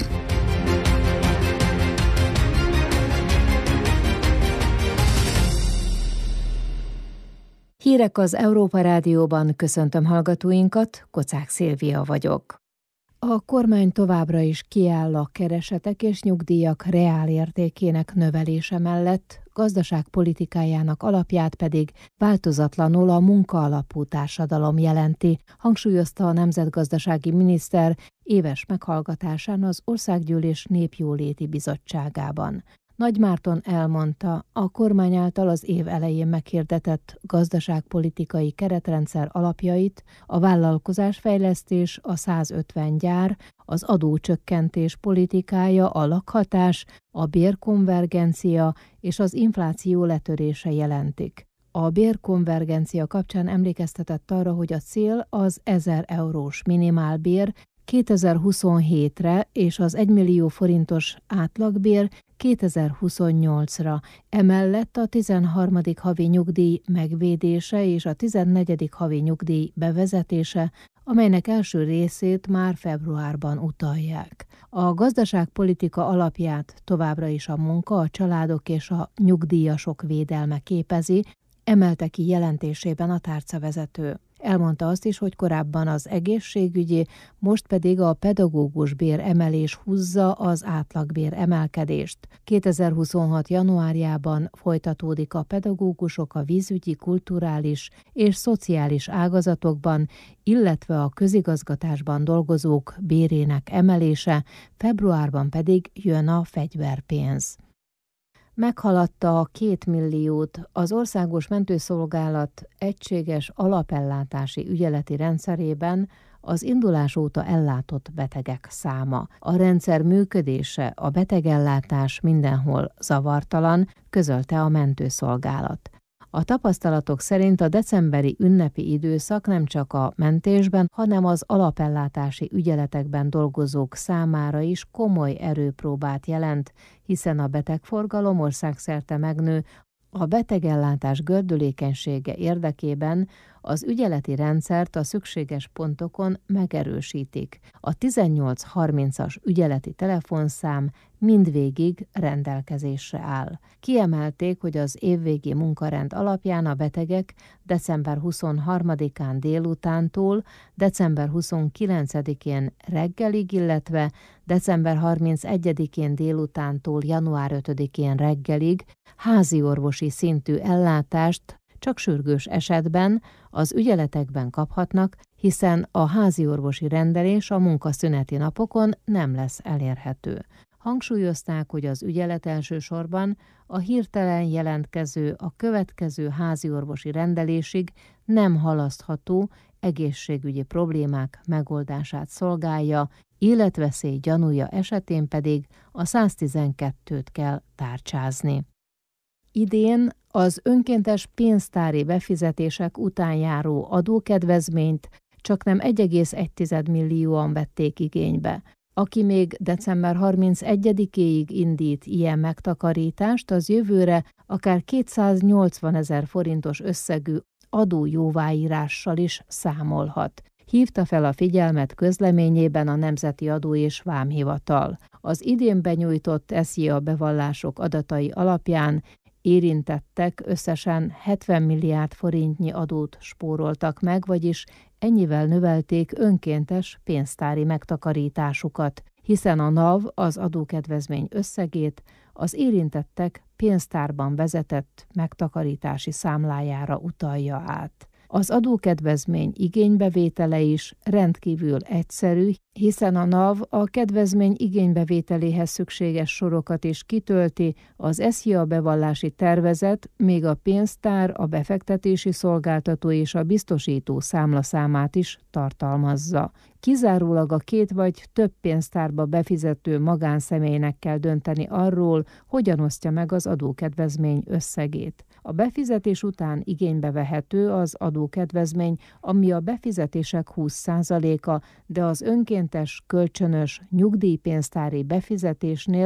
Hírek az Európa Rádióban, köszöntöm hallgatóinkat, Kocák Szilvia vagyok. A kormány továbbra is kiáll a keresetek és nyugdíjak reálértékének növelése mellett, gazdaságpolitikájának alapját pedig változatlanul a munkaalapú társadalom jelenti, hangsúlyozta a nemzetgazdasági miniszter éves meghallgatásán az Országgyűlés Népjóléti Bizottságában. Nagy Márton elmondta, a kormány által az év elején meghirdetett gazdaságpolitikai keretrendszer alapjait, a vállalkozásfejlesztés, a 150 gyár, az adócsökkentés politikája, a lakhatás, a bérkonvergencia és az infláció letörése jelentik. A bérkonvergencia kapcsán emlékeztetett arra, hogy a cél az 1000 eurós minimálbér 2027-re és az 1 millió forintos átlagbér 2028-ra. Emellett a 13. havi nyugdíj megvédése és a 14. havi nyugdíj bevezetése, amelynek első részét már februárban utalják. A gazdaságpolitika alapját továbbra is a munka, a családok és a nyugdíjasok védelme képezi, emelte ki jelentésében a tárcavezető. Elmondta azt is, hogy korábban az egészségügyi, most pedig a pedagógus bér emelés húzza az átlagbér emelkedést. 2026. januárjában folytatódik a pedagógusok a vízügyi, kulturális és szociális ágazatokban, illetve a közigazgatásban dolgozók bérének emelése, februárban pedig jön a fegyverpénz. Meghaladta a 2 milliót az Országos Mentőszolgálat egységes alapellátási ügyeleti rendszerében az indulás óta ellátott betegek száma. A rendszer működése, a betegellátás mindenhol zavartalan, közölte a mentőszolgálat. A tapasztalatok szerint a decemberi ünnepi időszak nem csak a mentésben, hanem az alapellátási ügyeletekben dolgozók számára is komoly erőpróbát jelent, hiszen a betegforgalom országszerte megnő, a betegellátás gördülékenysége érdekében az ügyeleti rendszert a szükséges pontokon megerősítik. A 1830-as ügyeleti telefonszám mindvégig rendelkezésre áll. Kiemelték, hogy az évvégi munkarend alapján a betegek december 23-án délutántól december 29-én reggelig, illetve december 31-én délutántól január 5-én reggelig háziorvosi szintű ellátást csak sürgős esetben az ügyeletekben kaphatnak, hiszen a háziorvosi rendelés a munkaszüneti napokon nem lesz elérhető. Hangsúlyozták, hogy az ügyelet elsősorban a hirtelen jelentkező, a következő háziorvosi rendelésig nem halasztható egészségügyi problémák megoldását szolgálja, életveszély gyanúja esetén pedig a 112-t kell tárcsázni. Idén az önkéntes pénztári befizetések után járó adókedvezményt csaknem 1,1 millióan vették igénybe. Aki még december 31-éig indít ilyen megtakarítást, az jövőre akár 280 000 forintos összegű adójóváírással is számolhat. Hívta fel a figyelmet közleményében a Nemzeti Adó és Vámhivatal. Az idén benyújtott SZIA bevallások adatai alapján érintettek összesen 70 milliárd forintnyi adót spóroltak meg, vagyis ennyivel növelték önkéntes pénztári megtakarításukat, hiszen a NAV az adókedvezmény összegét az érintettek pénztárban vezetett megtakarítási számlájára utalja át. Az adókedvezmény igénybevétele is rendkívül egyszerű, hiszen a NAV a kedvezmény igénybevételéhez szükséges sorokat is kitölti, az SZIA bevallási tervezet, még a pénztár, a befektetési szolgáltató és a biztosító számlaszámát is tartalmazza. Kizárólag a 2 vagy több pénztárba befizető magánszemélynek kell dönteni arról, hogyan osztja meg az adókedvezmény összegét. A befizetés után igénybe vehető az adókedvezmény, ami a befizetések 20%-a, de az önkéntes, kölcsönös, nyugdíjpénztári befizetésnél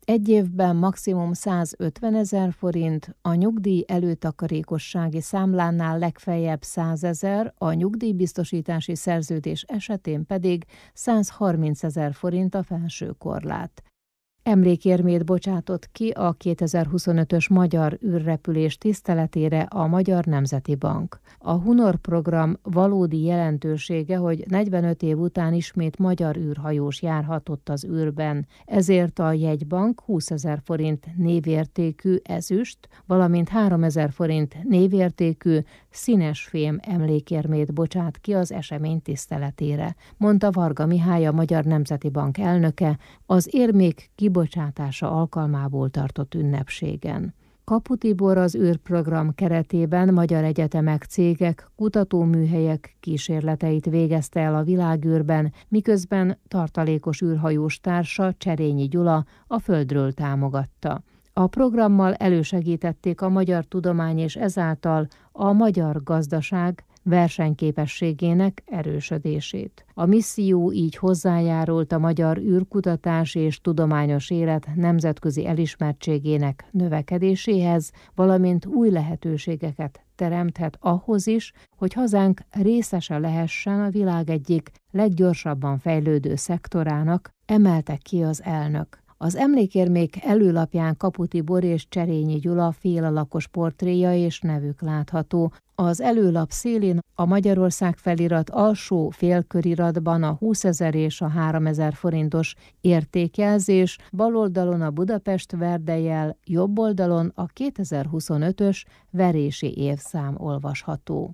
Egy évben maximum 150 000 forint, a nyugdíj előtakarékossági számlánál legfeljebb 100 000, a nyugdíjbiztosítási szerződés esetén pedig 130 000 forint a felső korlát. Emlékérmét bocsátott ki a 2025-ös magyar űrrepülés tiszteletére a Magyar Nemzeti Bank. A Hunor program valódi jelentősége, hogy 45 év után ismét magyar űrhajós járhatott az űrben, ezért a jegybank 20 000 forint névértékű ezüst, valamint 3 000 forint névértékű színes fém emlékérmét bocsát ki az esemény tiszteletére, mondta Varga Mihály, a Magyar Nemzeti Bank elnöke az érmék kibocsátása alkalmából tartott ünnepségen. Kapu Tibor az űrprogram keretében magyar egyetemek, cégek, kutatóműhelyek kísérleteit végezte el a világűrben, miközben tartalékos űrhajós társa, Cserényi Gyula a Földről támogatta. A programmal elősegítették a magyar tudomány és ezáltal a magyar gazdaság versenyképességének erősödését. A misszió így hozzájárult a magyar űrkutatás és tudományos élet nemzetközi elismertségének növekedéséhez, valamint új lehetőségeket teremthet ahhoz is, hogy hazánk részese lehessen a világ egyik leggyorsabban fejlődő szektorának, emelte ki az elnök. Az emlékérmék előlapján Kapu Tibor és Cserényi Gyula félalakos portréja és nevük látható. Az előlap szélén a Magyarország felirat alsó félköriratban a 20 000 és a 3 000 forintos értékjelzés, bal oldalon a Budapest verdejel, jobb oldalon a 2025-ös verési évszám olvasható.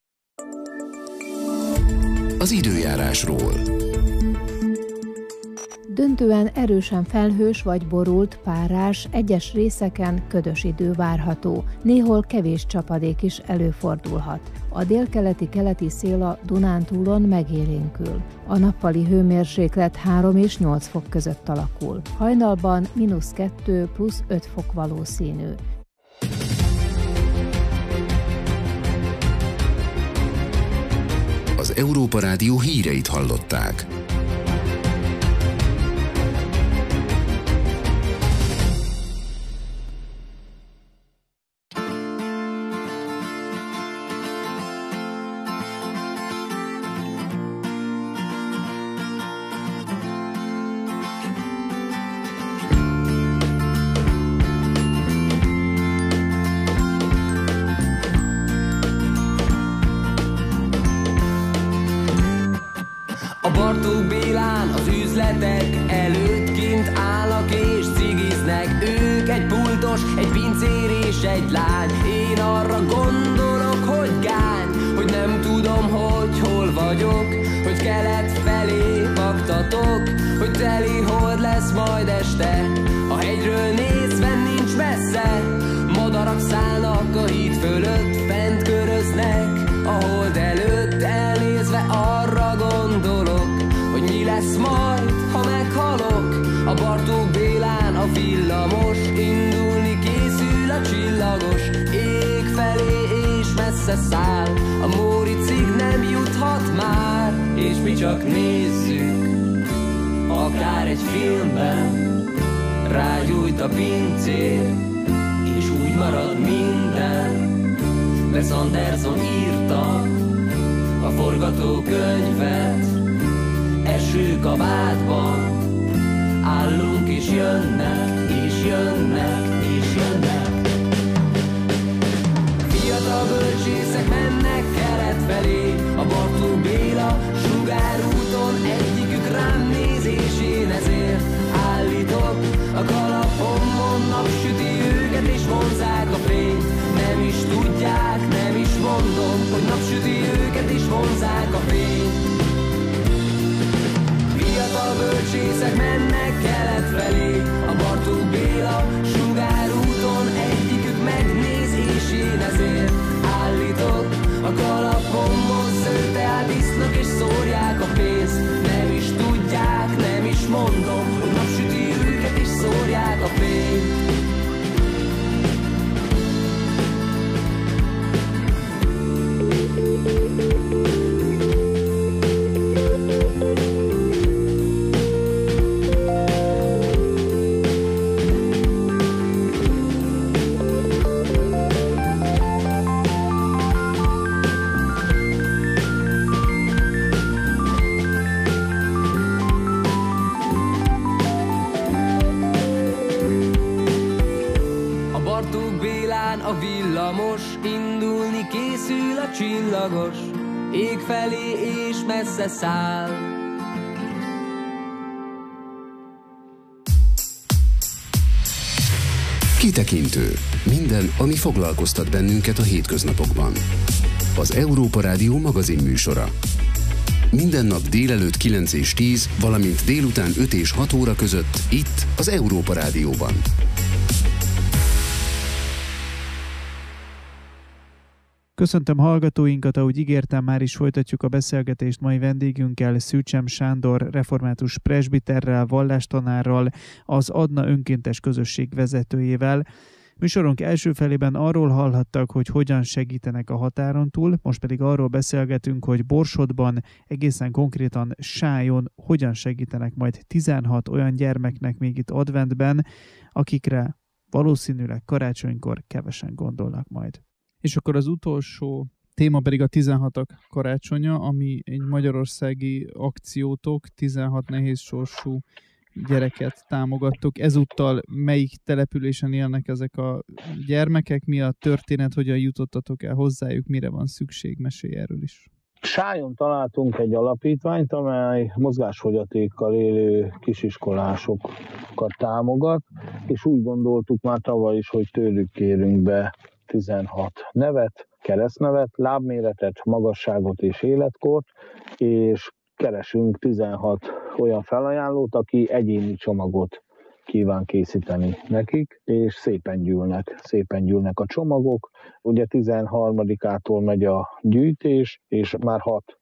Az időjárásról. Döntően erősen felhős vagy borult, párás, egyes részeken ködös idő várható, néhol kevés csapadék is előfordulhat. A délkeleti-keleti szél a Dunántúlon megélénkül. A nappali hőmérséklet 3 és 8 fok között alakul. Hajnalban -2 plusz 5 fok valószínű. Az Európa Rádió híreit hallották. Bartók Bélán az üzletek előtt kint állnak és cigiznek. Ők egy pultos, egy pincér és egy lány. Én arra gondolok, hogy gány, hogy nem tudom, hogy hol vagyok, hogy kelet felé baktatok, hogy teli hold lesz majd este. A hegyről nézve nincs messze, madarak szállnak a híd fölött, fent köröznek a hold előtt. Elnézve arra gondolok, hogy mi lesz majd, ha meghalok. A Bartók Bélán a villamos, indulni készül a csillagos ég felé, és messze száll. A Móricig nem juthat már, és mi csak nézzük, akár egy filmben. Rágyújt a pincér, és úgy marad minden. Wes Anderson írta a forgatókönyvet. Esőkabátban állunk, és jönnek, és jönnek, és jönnek. Fiatal bölcsészek mennek kelet felé, a Bartók Béla sugárúton, egyikük rám néz, és én ezért állítok. A kalapomon napsüti őket, és vonzák a fényt. Nem is tudják, nem is mondom, hogy napsüti őket, és vonzák a fényt. Fiatal bölcsészek mennek kelet felé, a Bartók Béla sugárúton, egyikük megnéz, és én ezért állítok. A kalapomon szőrteát isznak, és szórják a pénzt. Nem is tudják, nem is mondom, hogy napsüti őket, és szórják a fényt. készül a csillagos ég felé és messze száll. Kitekintő. Minden, ami foglalkoztat bennünket a hétköznapokban. Az Európa Rádió magazinműsora. Minden nap délelőtt 9 és 10, valamint délután 5 és 6 óra között itt az Európa Rádióban. Köszöntöm hallgatóinkat, ahogy ígértem, már is folytatjuk a beszélgetést mai vendégünkkel, Szűcsem Sándor református presbiterrel, vallástanárral, az Adna önkéntes közösség vezetőjével. Műsorunk első felében arról hallhattak, hogy hogyan segítenek a határon túl, most pedig arról beszélgetünk, hogy Borsodban, egészen konkrétan Sájon hogyan segítenek majd 16 olyan gyermeknek még itt adventben, akikre valószínűleg karácsonykor kevesen gondolnak majd. És akkor az utolsó téma pedig a 16-ak karácsonya, ami egy magyarországi akciótok, 16 nehéz sorsú gyereket támogattok. Ezúttal melyik településen élnek ezek a gyermekek? Mi a történet, hogyan jutottatok el hozzájuk, mire van szükség? Mesélj erről is. Sájon találtunk egy alapítványt, amely mozgásfogyatékkal élő kisiskolásokat támogat, és úgy gondoltuk már tavaly is, hogy tőlük kérünk be 16 nevet, keresztnevet, lábméretet, magasságot és életkort, és keresünk 16 olyan felajánlót, aki egyéni csomagot kíván készíteni nekik, és szépen gyűlnek a csomagok. Ugye 13-ától megy a gyűjtés, és már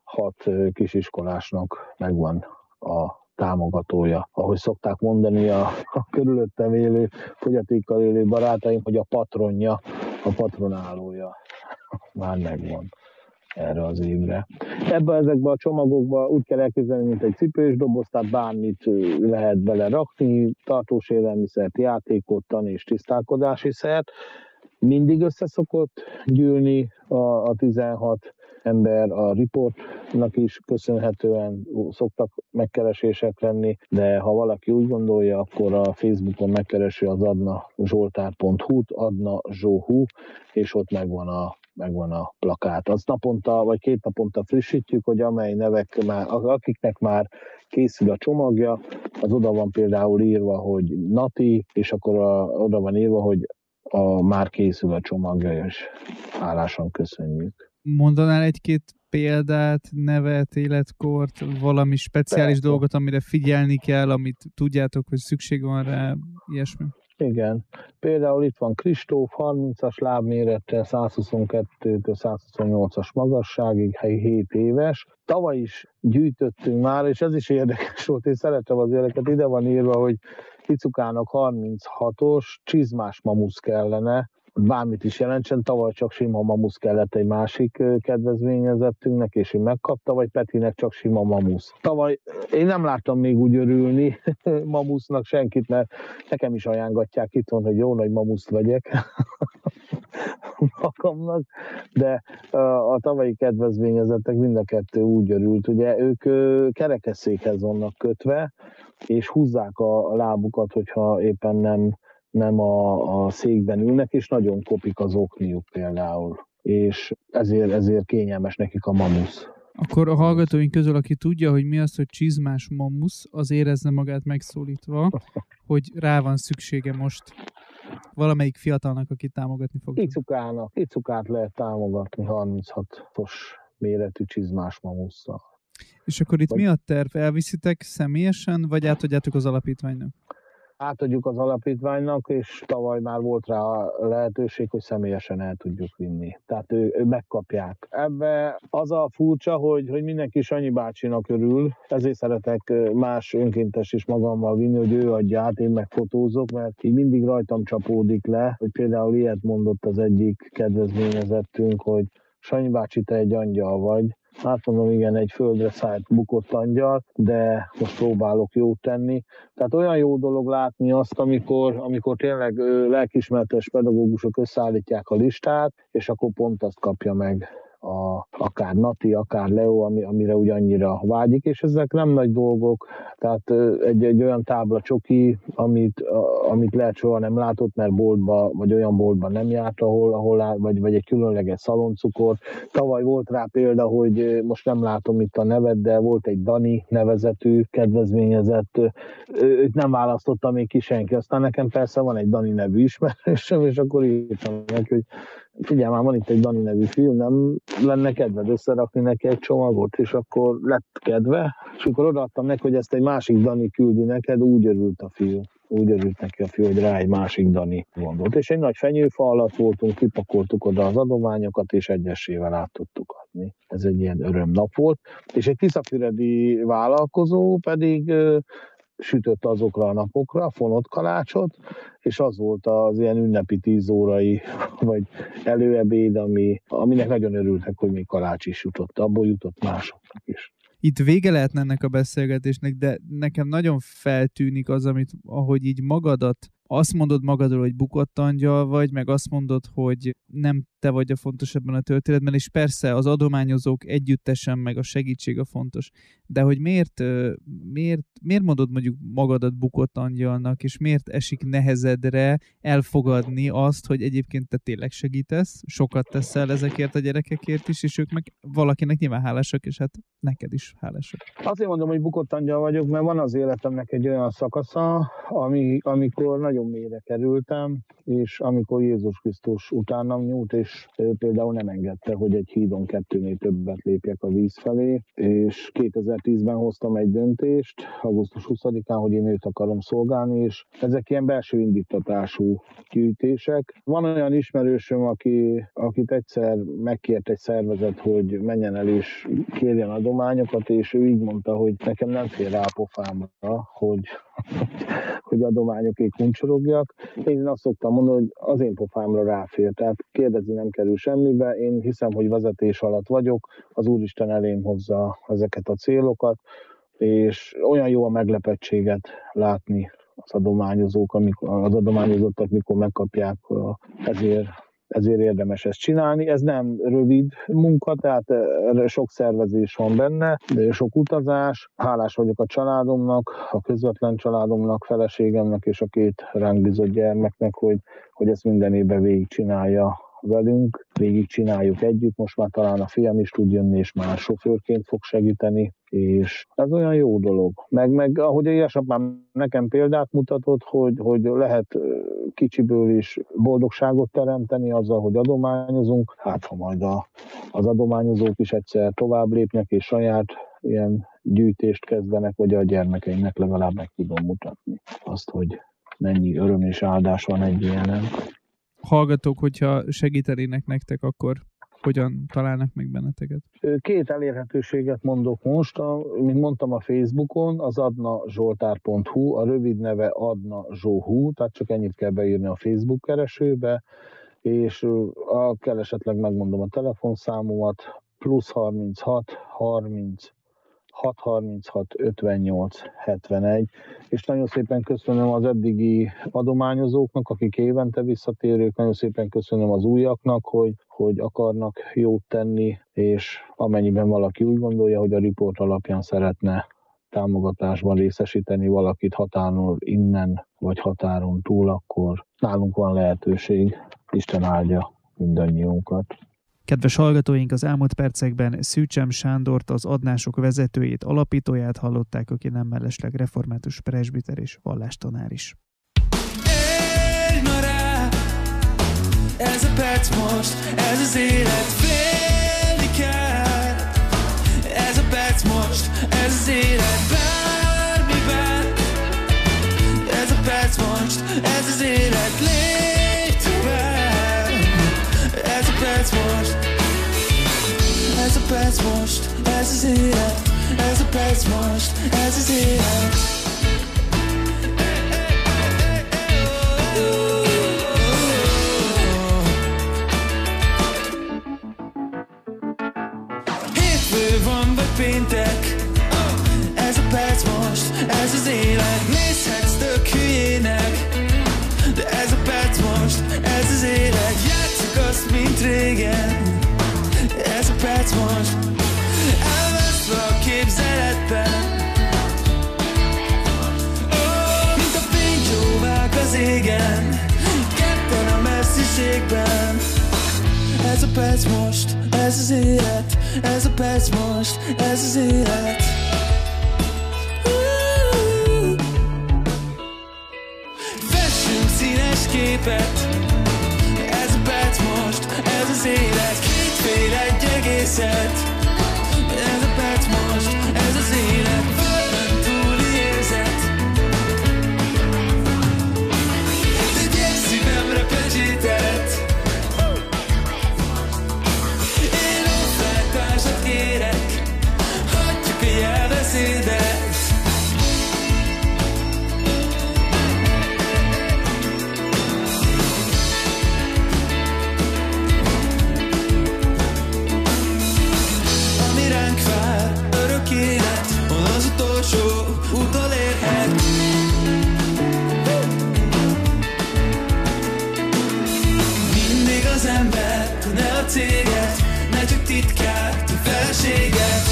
6 kisiskolásnak megvan a támogatója. Ahogy szokták mondani a körülöttem élő, fogyatékkal élő barátaim, hogy a patronja, a patronálója már megvan erre az évre. Ezekben a csomagokban úgy kell elképzelni, mint egy cipős doboz, tehát bármit lehet belerakni, tartós élelmiszert, játékot, tan- és tisztálkodási szert. Mindig össze szokott gyűlni a 16 ember, a riportnak is köszönhetően szoktak megkeresések lenni, de ha valaki úgy gondolja, akkor a Facebookon megkeresi az adnazsoltár.hu-t, adnazsóhu, és ott megvan a plakát. Azt naponta, vagy 2 naponta frissítjük, hogy amely nevek már, akiknek már készül a csomagja, az oda van például írva, hogy Nati, és akkor oda van írva, hogy már készül a csomagja, és hálásan köszönjük. Mondanál egy-két példát, nevet, életkort, valami speciális dolgot, amire figyelni kell, amit tudjátok, hogy szükség van rá, ilyesmi? Igen. Például itt van Kristóf, 30-as lábmérettel, 122-128-as magasságig, 7 éves. Tavaly is gyűjtöttünk már, és ez is érdekes volt, én szeretem az érdeket, ide van írva, hogy Kicukának 36-os csizmás mamusz kellene, bármit is jelentsen, tavaly csak sima mamusz kellett egy másik kedvezményezettünknek, és ő megkapta, vagy Petinek csak sima mamusz. Tavaly én nem láttam még úgy örülni mamusznak senkit, mert nekem is ajángatják itthon, hogy jó nagy mamuszt vegyek magamnak, de a tavalyi kedvezményezettek mind a kettő úgy örült. Ugye ők kerekesszékhez vannak kötve, és húzzák a lábukat, hogyha éppen nem a székben ülnek, és nagyon kopik az okniuk például. És ezért kényelmes nekik a mamusz. Akkor a hallgatóink közül, aki tudja, hogy mi az, hogy csizmás mamusz, az érezne magát megszólítva, hogy rá van szüksége most valamelyik fiatalnak, aki támogatni fog. Kicukát lehet támogatni 36-os méretű csizmás mamusszal. És akkor itt mi a terv? Elviszitek személyesen, vagy átadjátok az alapítványnak? Átadjuk az alapítványnak, és tavaly már volt rá a lehetőség, hogy személyesen el tudjuk vinni. Tehát ő megkapják. Ebbe az a furcsa, hogy mindenki Sanyi bácsinak örül, ezért szeretek más önkéntes is magammal vinni, hogy ő adja át, én meg fotózok, mert így mindig rajtam csapódik le, hogy például ilyet mondott az egyik kedvezményezettünk, hogy Sanyi bácsi, te egy angyal vagy. Hát mondom, igen, egy földre szállt bukott angyal, de most próbálok jót tenni. Tehát olyan jó dolog látni azt, amikor tényleg lelkiismeretes pedagógusok összeállítják a listát, és akkor pont azt kapja meg akár Nati, akár Leo, amire úgy annyira vágyik, és ezek nem nagy dolgok, tehát egy olyan tábla csoki, amit lehet soha nem látott, mert boltba, vagy olyan boltban nem járt, ahol vagy egy különleges szaloncukor. Tavaly volt rá példa, hogy most nem látom itt a nevet, de volt egy Dani nevezetű kedvezményezett, őt nem választotta még ki senki. Aztán nekem persze van egy Dani nevű ismerősöm, és akkor írtam neki, hogy figyelj már, van itt egy Dani nevű fiú, nem lenne kedved összerakni neki egy csomagot, és akkor lett kedve, és akkor odaadtam neki, hogy ezt egy másik Dani küldi neked, úgy örült a fiú. Úgy örült neki a fiú, hogy rá egy másik Dani gondolt. És egy nagy fenyőfa alatt voltunk, kipakoltuk oda az adományokat, és egyesével át tudtuk adni. Ez egy ilyen örömnap volt. És egy tiszafüredi vállalkozó pedig sütött azokra a napokra fonott kalácsot, és az volt az ilyen ünnepi 10 órai, vagy előebéd, aminek nagyon örültek, hogy még kalács is jutott. Abból jutott másoknak is. Itt vége lehetne ennek a beszélgetésnek, de nekem nagyon feltűnik az, ahogy így magadat, azt mondod magadról, hogy bukott angyal vagy, meg azt mondod, hogy nem te vagy a fontos ebben a történetben, és persze az adományozók együttesen, meg a segítség a fontos. De hogy miért mondod mondjuk magadat bukott angyalnak, és miért esik nehezedre elfogadni azt, hogy egyébként te tényleg segítesz, sokat teszel ezekért a gyerekekért is, és ők meg valakinek nyilván hálásak, és hát neked is hálásak. Azért mondom, hogy bukott angyal vagyok, mert van az életemnek egy olyan szakasza, amikor nagyon mélyre kerültem, és amikor Jézus Krisztus utánam nyúlt, és például nem engedte, hogy egy hídon 2-nél többet lépjek a víz felé, és 2010-ben hoztam egy döntést, augusztus 20-án, hogy én őt akarom szolgálni, és ezek ilyen belső indítatású gyűjtések. Van olyan ismerősöm, akit egyszer megkért egy szervezet, hogy menjen el és kérjen adományokat, és ő így mondta, hogy nekem nem fér rá a pofámra, hogy adományokért kuncsorogjak. Én azt szoktam mondani, hogy az én pofámra ráfér, tehát kérdezni nem kerül semmibe. Én hiszem, hogy vezetés alatt vagyok, az Úristen elém hozza ezeket a célokat, és olyan jó a meglepettséget látni az adományozottak, mikor megkapják, ezért érdemes ezt csinálni. Ez nem rövid munka, tehát sok szervezés van benne, sok utazás. Hálás vagyok a családomnak, a közvetlen családomnak, feleségemnek és a 2 ránk bízott gyermeknek, hogy ezt minden évben végigcsinálja velünk, végigcsináljuk együtt, most már talán a fiam is tud jönni, és már sofőrként fog segíteni, és ez olyan jó dolog. Meg ahogy édesapám nekem példát mutatott, hogy lehet kicsiből is boldogságot teremteni azzal, hogy adományozunk, hát ha majd az adományozók is egyszer tovább lépnek, és saját ilyen gyűjtést kezdenek, vagy a gyermekeimnek legalább meg tudom mutatni azt, hogy mennyi öröm és áldás van egy ilyenen. Hallgatók, hogyha segítenének nektek, akkor hogyan találnak meg benneteket? 2 elérhetőséget mondok most, mint mondtam a Facebookon, az adnazsoltár.hu, a rövid neve adnazsohu, tehát csak ennyit kell beírni a Facebook keresőbe, és esetleg megmondom a telefonszámomat, +36 30 636 58 71, és nagyon szépen köszönöm az eddigi adományozóknak, akik évente visszatérők, nagyon szépen köszönöm az újaknak, hogy akarnak jót tenni, és amennyiben valaki úgy gondolja, hogy a riport alapján szeretne támogatásban részesíteni valakit határon innen, vagy határon túl, akkor nálunk van lehetőség. Isten áldja mindannyiunkat. Kedves hallgatóink, az elmúlt percekben Szűcsem Sándort, az adnások vezetőjét, alapítóját hallották, aki nem mellesleg református presbiter és vallástanár is. Érj ma rá, ez a perc most, ez az élet, félni kell. Ez a perc most, ez az élet, bármiben. Ez a perc most, ez az élet, légy tovább. Ez a perc most, ez a perc most, ez az élet. Ez a perc most, ez az élet. Péntek, ez a perc most, ez az élet. Nézhetsz tök hülyének, de ez a perc most, ez az élet. Játsszuk azt, mint régen. Ez a perc most elveszve a képzeletben. Mint a fénycsóvák az égen, ketten a messziségben. Ez a perc most, ez az élet. Ez a perc most, ez az élet. Fessünk színes képet. Ez a perc most, ez az élet. Két fél egy egészet. Ez a perc most, ez az élet. Földön túli érzet. Tegyek szívemre pecsétet. Én osztálytársat kérek, hagyjuk a jelbeszédet. Ami ránk vár, örök élet, hol az utolsó utolérhet. Mindig az ember, ne a céget, ne csak titkát, a felséget.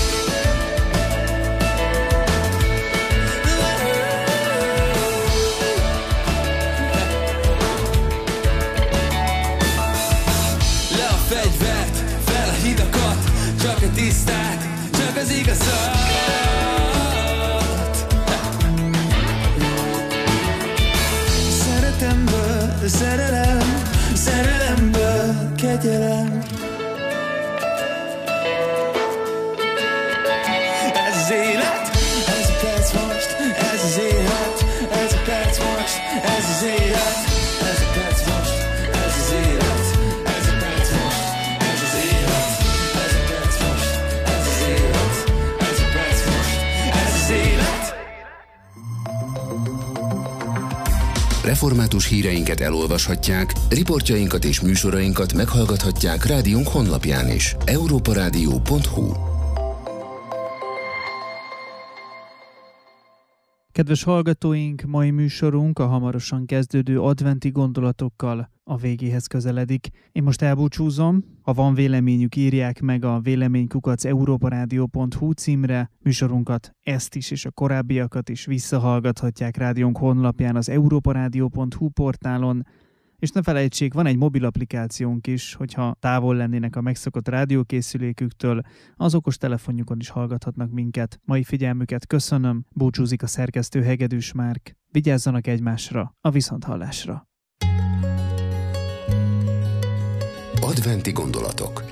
Le a fegyvert, fel a hidakat, csak a tisztát, csak az igazat. Szeretemből szerelem, szerelemből kegyelem. Ez az élet, ez a perc most, ez az élet. Ez a perc most, ez az élet. Ez a perc most, ez az élet. Ez a perc most, ez az élet. Ez a perc most, ez az élet. Ez a perc most, ez az élet. Református híreinket elolvashatják, riportjainkat és műsorainkat meghallgathatják rádiónk honlapján is. europaradio.hu. Kedves hallgatóink, mai műsorunk a hamarosan kezdődő adventi gondolatokkal a végéhez közeledik. Én most elbúcsúzom, ha van véleményük, írják meg a vélemény@europaradio.hu címre. Műsorunkat, ezt is és a korábbiakat is visszahallgathatják rádiónk honlapján, az europaradio.hu portálon. És ne felejtsék, van egy mobil applikációnk is, hogyha távol lennének a megszokott rádiókészüléküktől, az okos telefonjukon is hallgathatnak minket. Mai figyelmüket köszönöm, búcsúzik a szerkesztő Hegedűs Márk. Vigyázzanak egymásra, a viszonthallásra. Adventi gondolatok.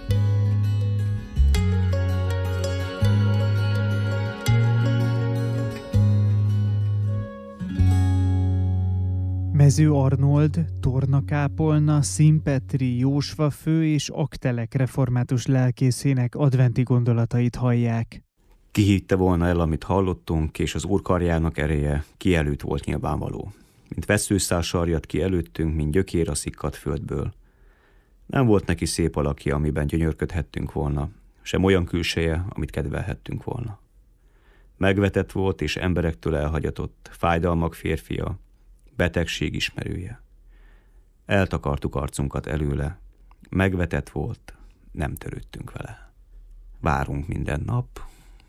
Mező Arnold, Torna Kápolna, Színpetri, Jósvafő és Aktelek református lelkészének adventi gondolatait hallják. Ki hitte volna el, amit hallottunk, és az Úr karjának ereje kielőtt volt nyilvánvaló. Mint vesszőszál sarjad ki előttünk, mint gyökér a szikkadt földből. Nem volt neki szép alakja, amiben gyönyörködhettünk volna, sem olyan külseje, amit kedvelhettünk volna. Megvetett volt és emberektől elhagyatott, fájdalmak férfia, betegség ismerője. Eltakartuk arcunkat előle, megvetett volt, nem törődtünk vele. Várunk minden nap,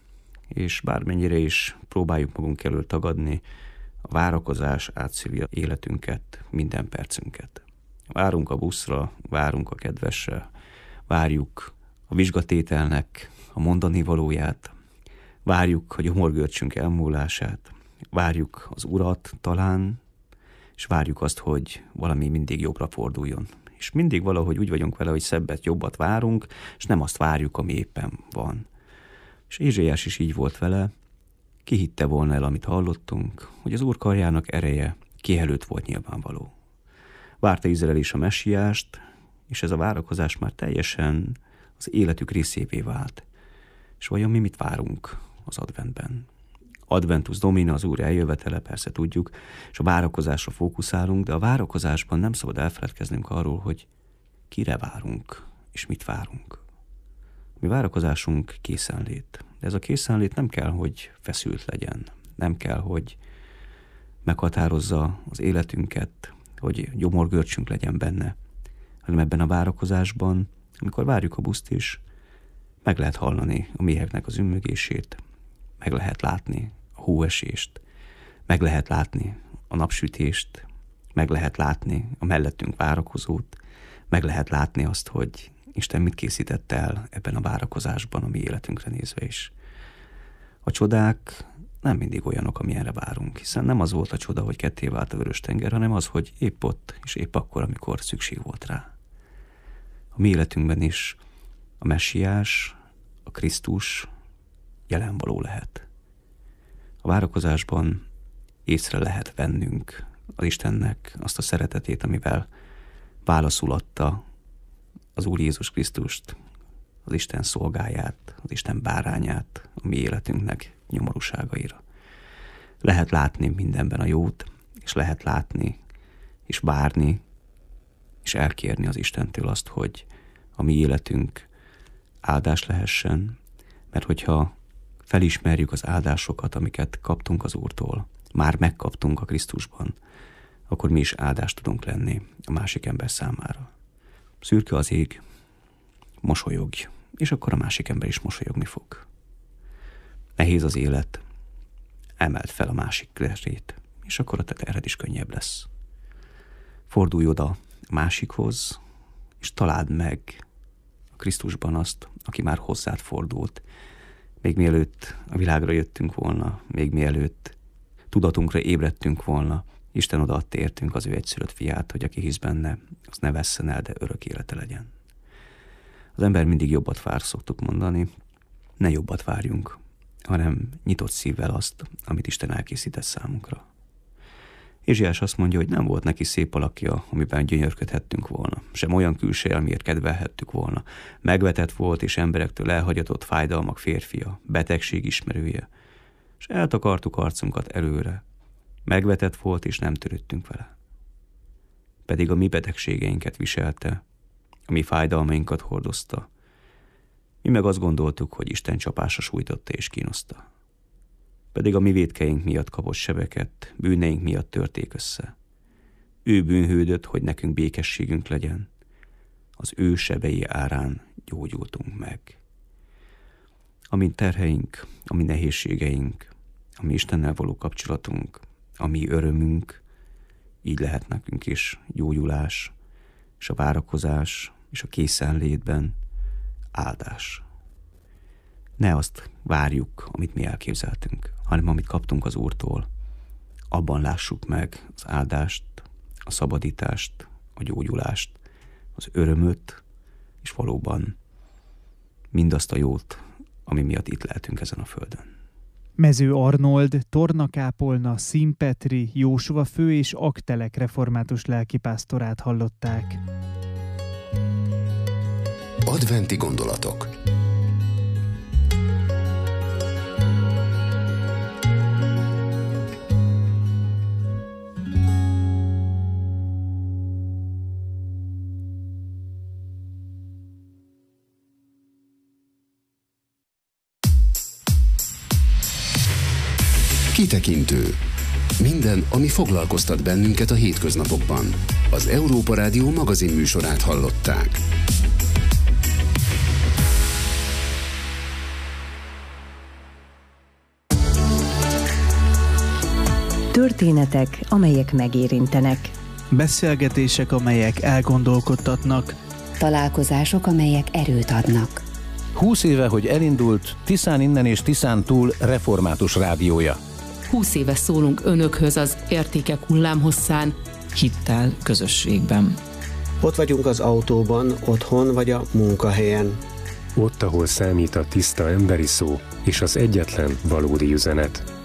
és bármennyire is próbáljuk magunk elől tagadni, a várakozás átszívja életünket, minden percünket. Várunk a buszra, várunk a kedvesre, várjuk a vizsgatételnek a mondani valóját, várjuk a gyomorgörcsünk elmúlását, várjuk az Urat talán, és várjuk azt, hogy valami mindig jobbra forduljon. És mindig valahogy úgy vagyunk vele, hogy szebbet, jobbat várunk, és nem azt várjuk, ami éppen van. És Ézsaiás is így volt vele, ki hitte volna el, amit hallottunk, hogy az Úr karjának ereje kielőtt volt nyilvánvaló. Várta Izrael is a messiást, és ez a várakozás már teljesen az életük részévé vált. És vajon mi mit várunk az adventben? Adventus Domini, az Úr eljövetele, persze tudjuk, és a várakozásra fókuszálunk, de a várakozásban nem szabad elfeledkeznünk arról, hogy kire várunk, és mit várunk. Mi várakozásunk készenlét. De ez a készenlét nem kell, hogy feszült legyen. Nem kell, hogy meghatározza az életünket, hogy gyomorgörcsünk legyen benne, hanem ebben a várakozásban, amikor várjuk a buszt is, Meg lehet hallani a méheknek az ümmögését, meg lehet látni a hóesést, meg lehet látni a napsütést, meg lehet látni a mellettünk várakozót, meg lehet látni azt, hogy Isten mit készített el ebben a várakozásban a mi életünkre nézve is. A csodák nem mindig olyanok, amilyenre várunk, hiszen nem az volt a csoda, hogy ketté vált a Vörös-tenger, hanem az, hogy épp ott és épp akkor, amikor szükség volt rá. A mi életünkben is a Messiás, a Krisztus jelenvaló lehet. A várakozásban észre lehet vennünk az Istennek azt a szeretetét, amivel válaszul adta az Úr Jézus Krisztust, az Isten szolgáját, az Isten bárányát a mi életünknek nyomorúságaira. Lehet látni mindenben a jót, és lehet látni, és várni, és elkérni az Istentől azt, hogy a mi életünk áldás lehessen, mert hogyha felismerjük az áldásokat, amiket kaptunk az Úrtól, már megkaptunk a Krisztusban, akkor mi is áldást tudunk lenni a másik ember számára. Szürke az ég, mosolyogj, és akkor a másik ember is mosolyogni fog. Nehéz az élet, emeld fel a másik teherét, és akkor a te tehered is könnyebb lesz. Fordulj oda a másikhoz, és találd meg a Krisztusban azt, aki már hozzád fordult, még mielőtt a világra jöttünk volna, még mielőtt tudatunkra ébredtünk volna, Isten odaadta értünk az ő egyszülött fiát, hogy aki hisz benne, az ne vesszen el, de örök élete legyen. Az ember mindig jobbat vár, szoktuk mondani, ne jobbat várjunk, hanem nyitott szívvel azt, amit Isten elkészített számunkra. Ézsaiás azt mondja, hogy nem volt neki szép alakja, amiben gyönyörködhettünk volna, sem olyan külseje, amiért kedvelhettük volna. Megvetett volt és emberektől elhagyatott fájdalmak férfia, betegség ismerője, és eltakartuk arcunkat előre. Megvetett volt, és nem törődtünk vele. Pedig a mi betegségeinket viselte, a mi fájdalmainkat hordozta. Mi meg azt gondoltuk, hogy Isten csapása sújtotta és kínoszta. Pedig a mi vétkeink miatt kapott sebeket, bűneink miatt törték össze. Ő bűnhődött, hogy nekünk békességünk legyen. Az ő sebei árán gyógyultunk meg. A mi terheink, a mi nehézségeink, a mi Istennel való kapcsolatunk, a mi örömünk, így lehet nekünk is gyógyulás, és a várakozás, és a készenlétben áldás. Ne azt várjuk, amit mi elképzeltünk, hanem amit kaptunk az Úrtól, abban lássuk meg az áldást, a szabadítást, a gyógyulást, az örömöt, és valóban mindazt a jót, ami miatt itt lehetünk ezen a földön. Mező Arnold, Torna-Kápolna, Színpetri, Jósvafő és Aggtelek református lelkipásztorát hallották. Adventi gondolatok. Kitekintő. Minden, ami foglalkoztat bennünket a hétköznapokban. Az Európa Rádió magazin műsorát hallották. Történetek, amelyek megérintenek. Beszélgetések, amelyek elgondolkodtatnak. Találkozások, amelyek erőt adnak. 20 éve, hogy elindult Tiszán innen és Tiszán túl református rádiója. 20 éve szólunk önökhöz az értékek hullámhosszán, hittel, közösségben. Ott vagyunk az autóban, otthon vagy a munkahelyen. Ott, ahol számít a tiszta emberi szó és az egyetlen valódi üzenet.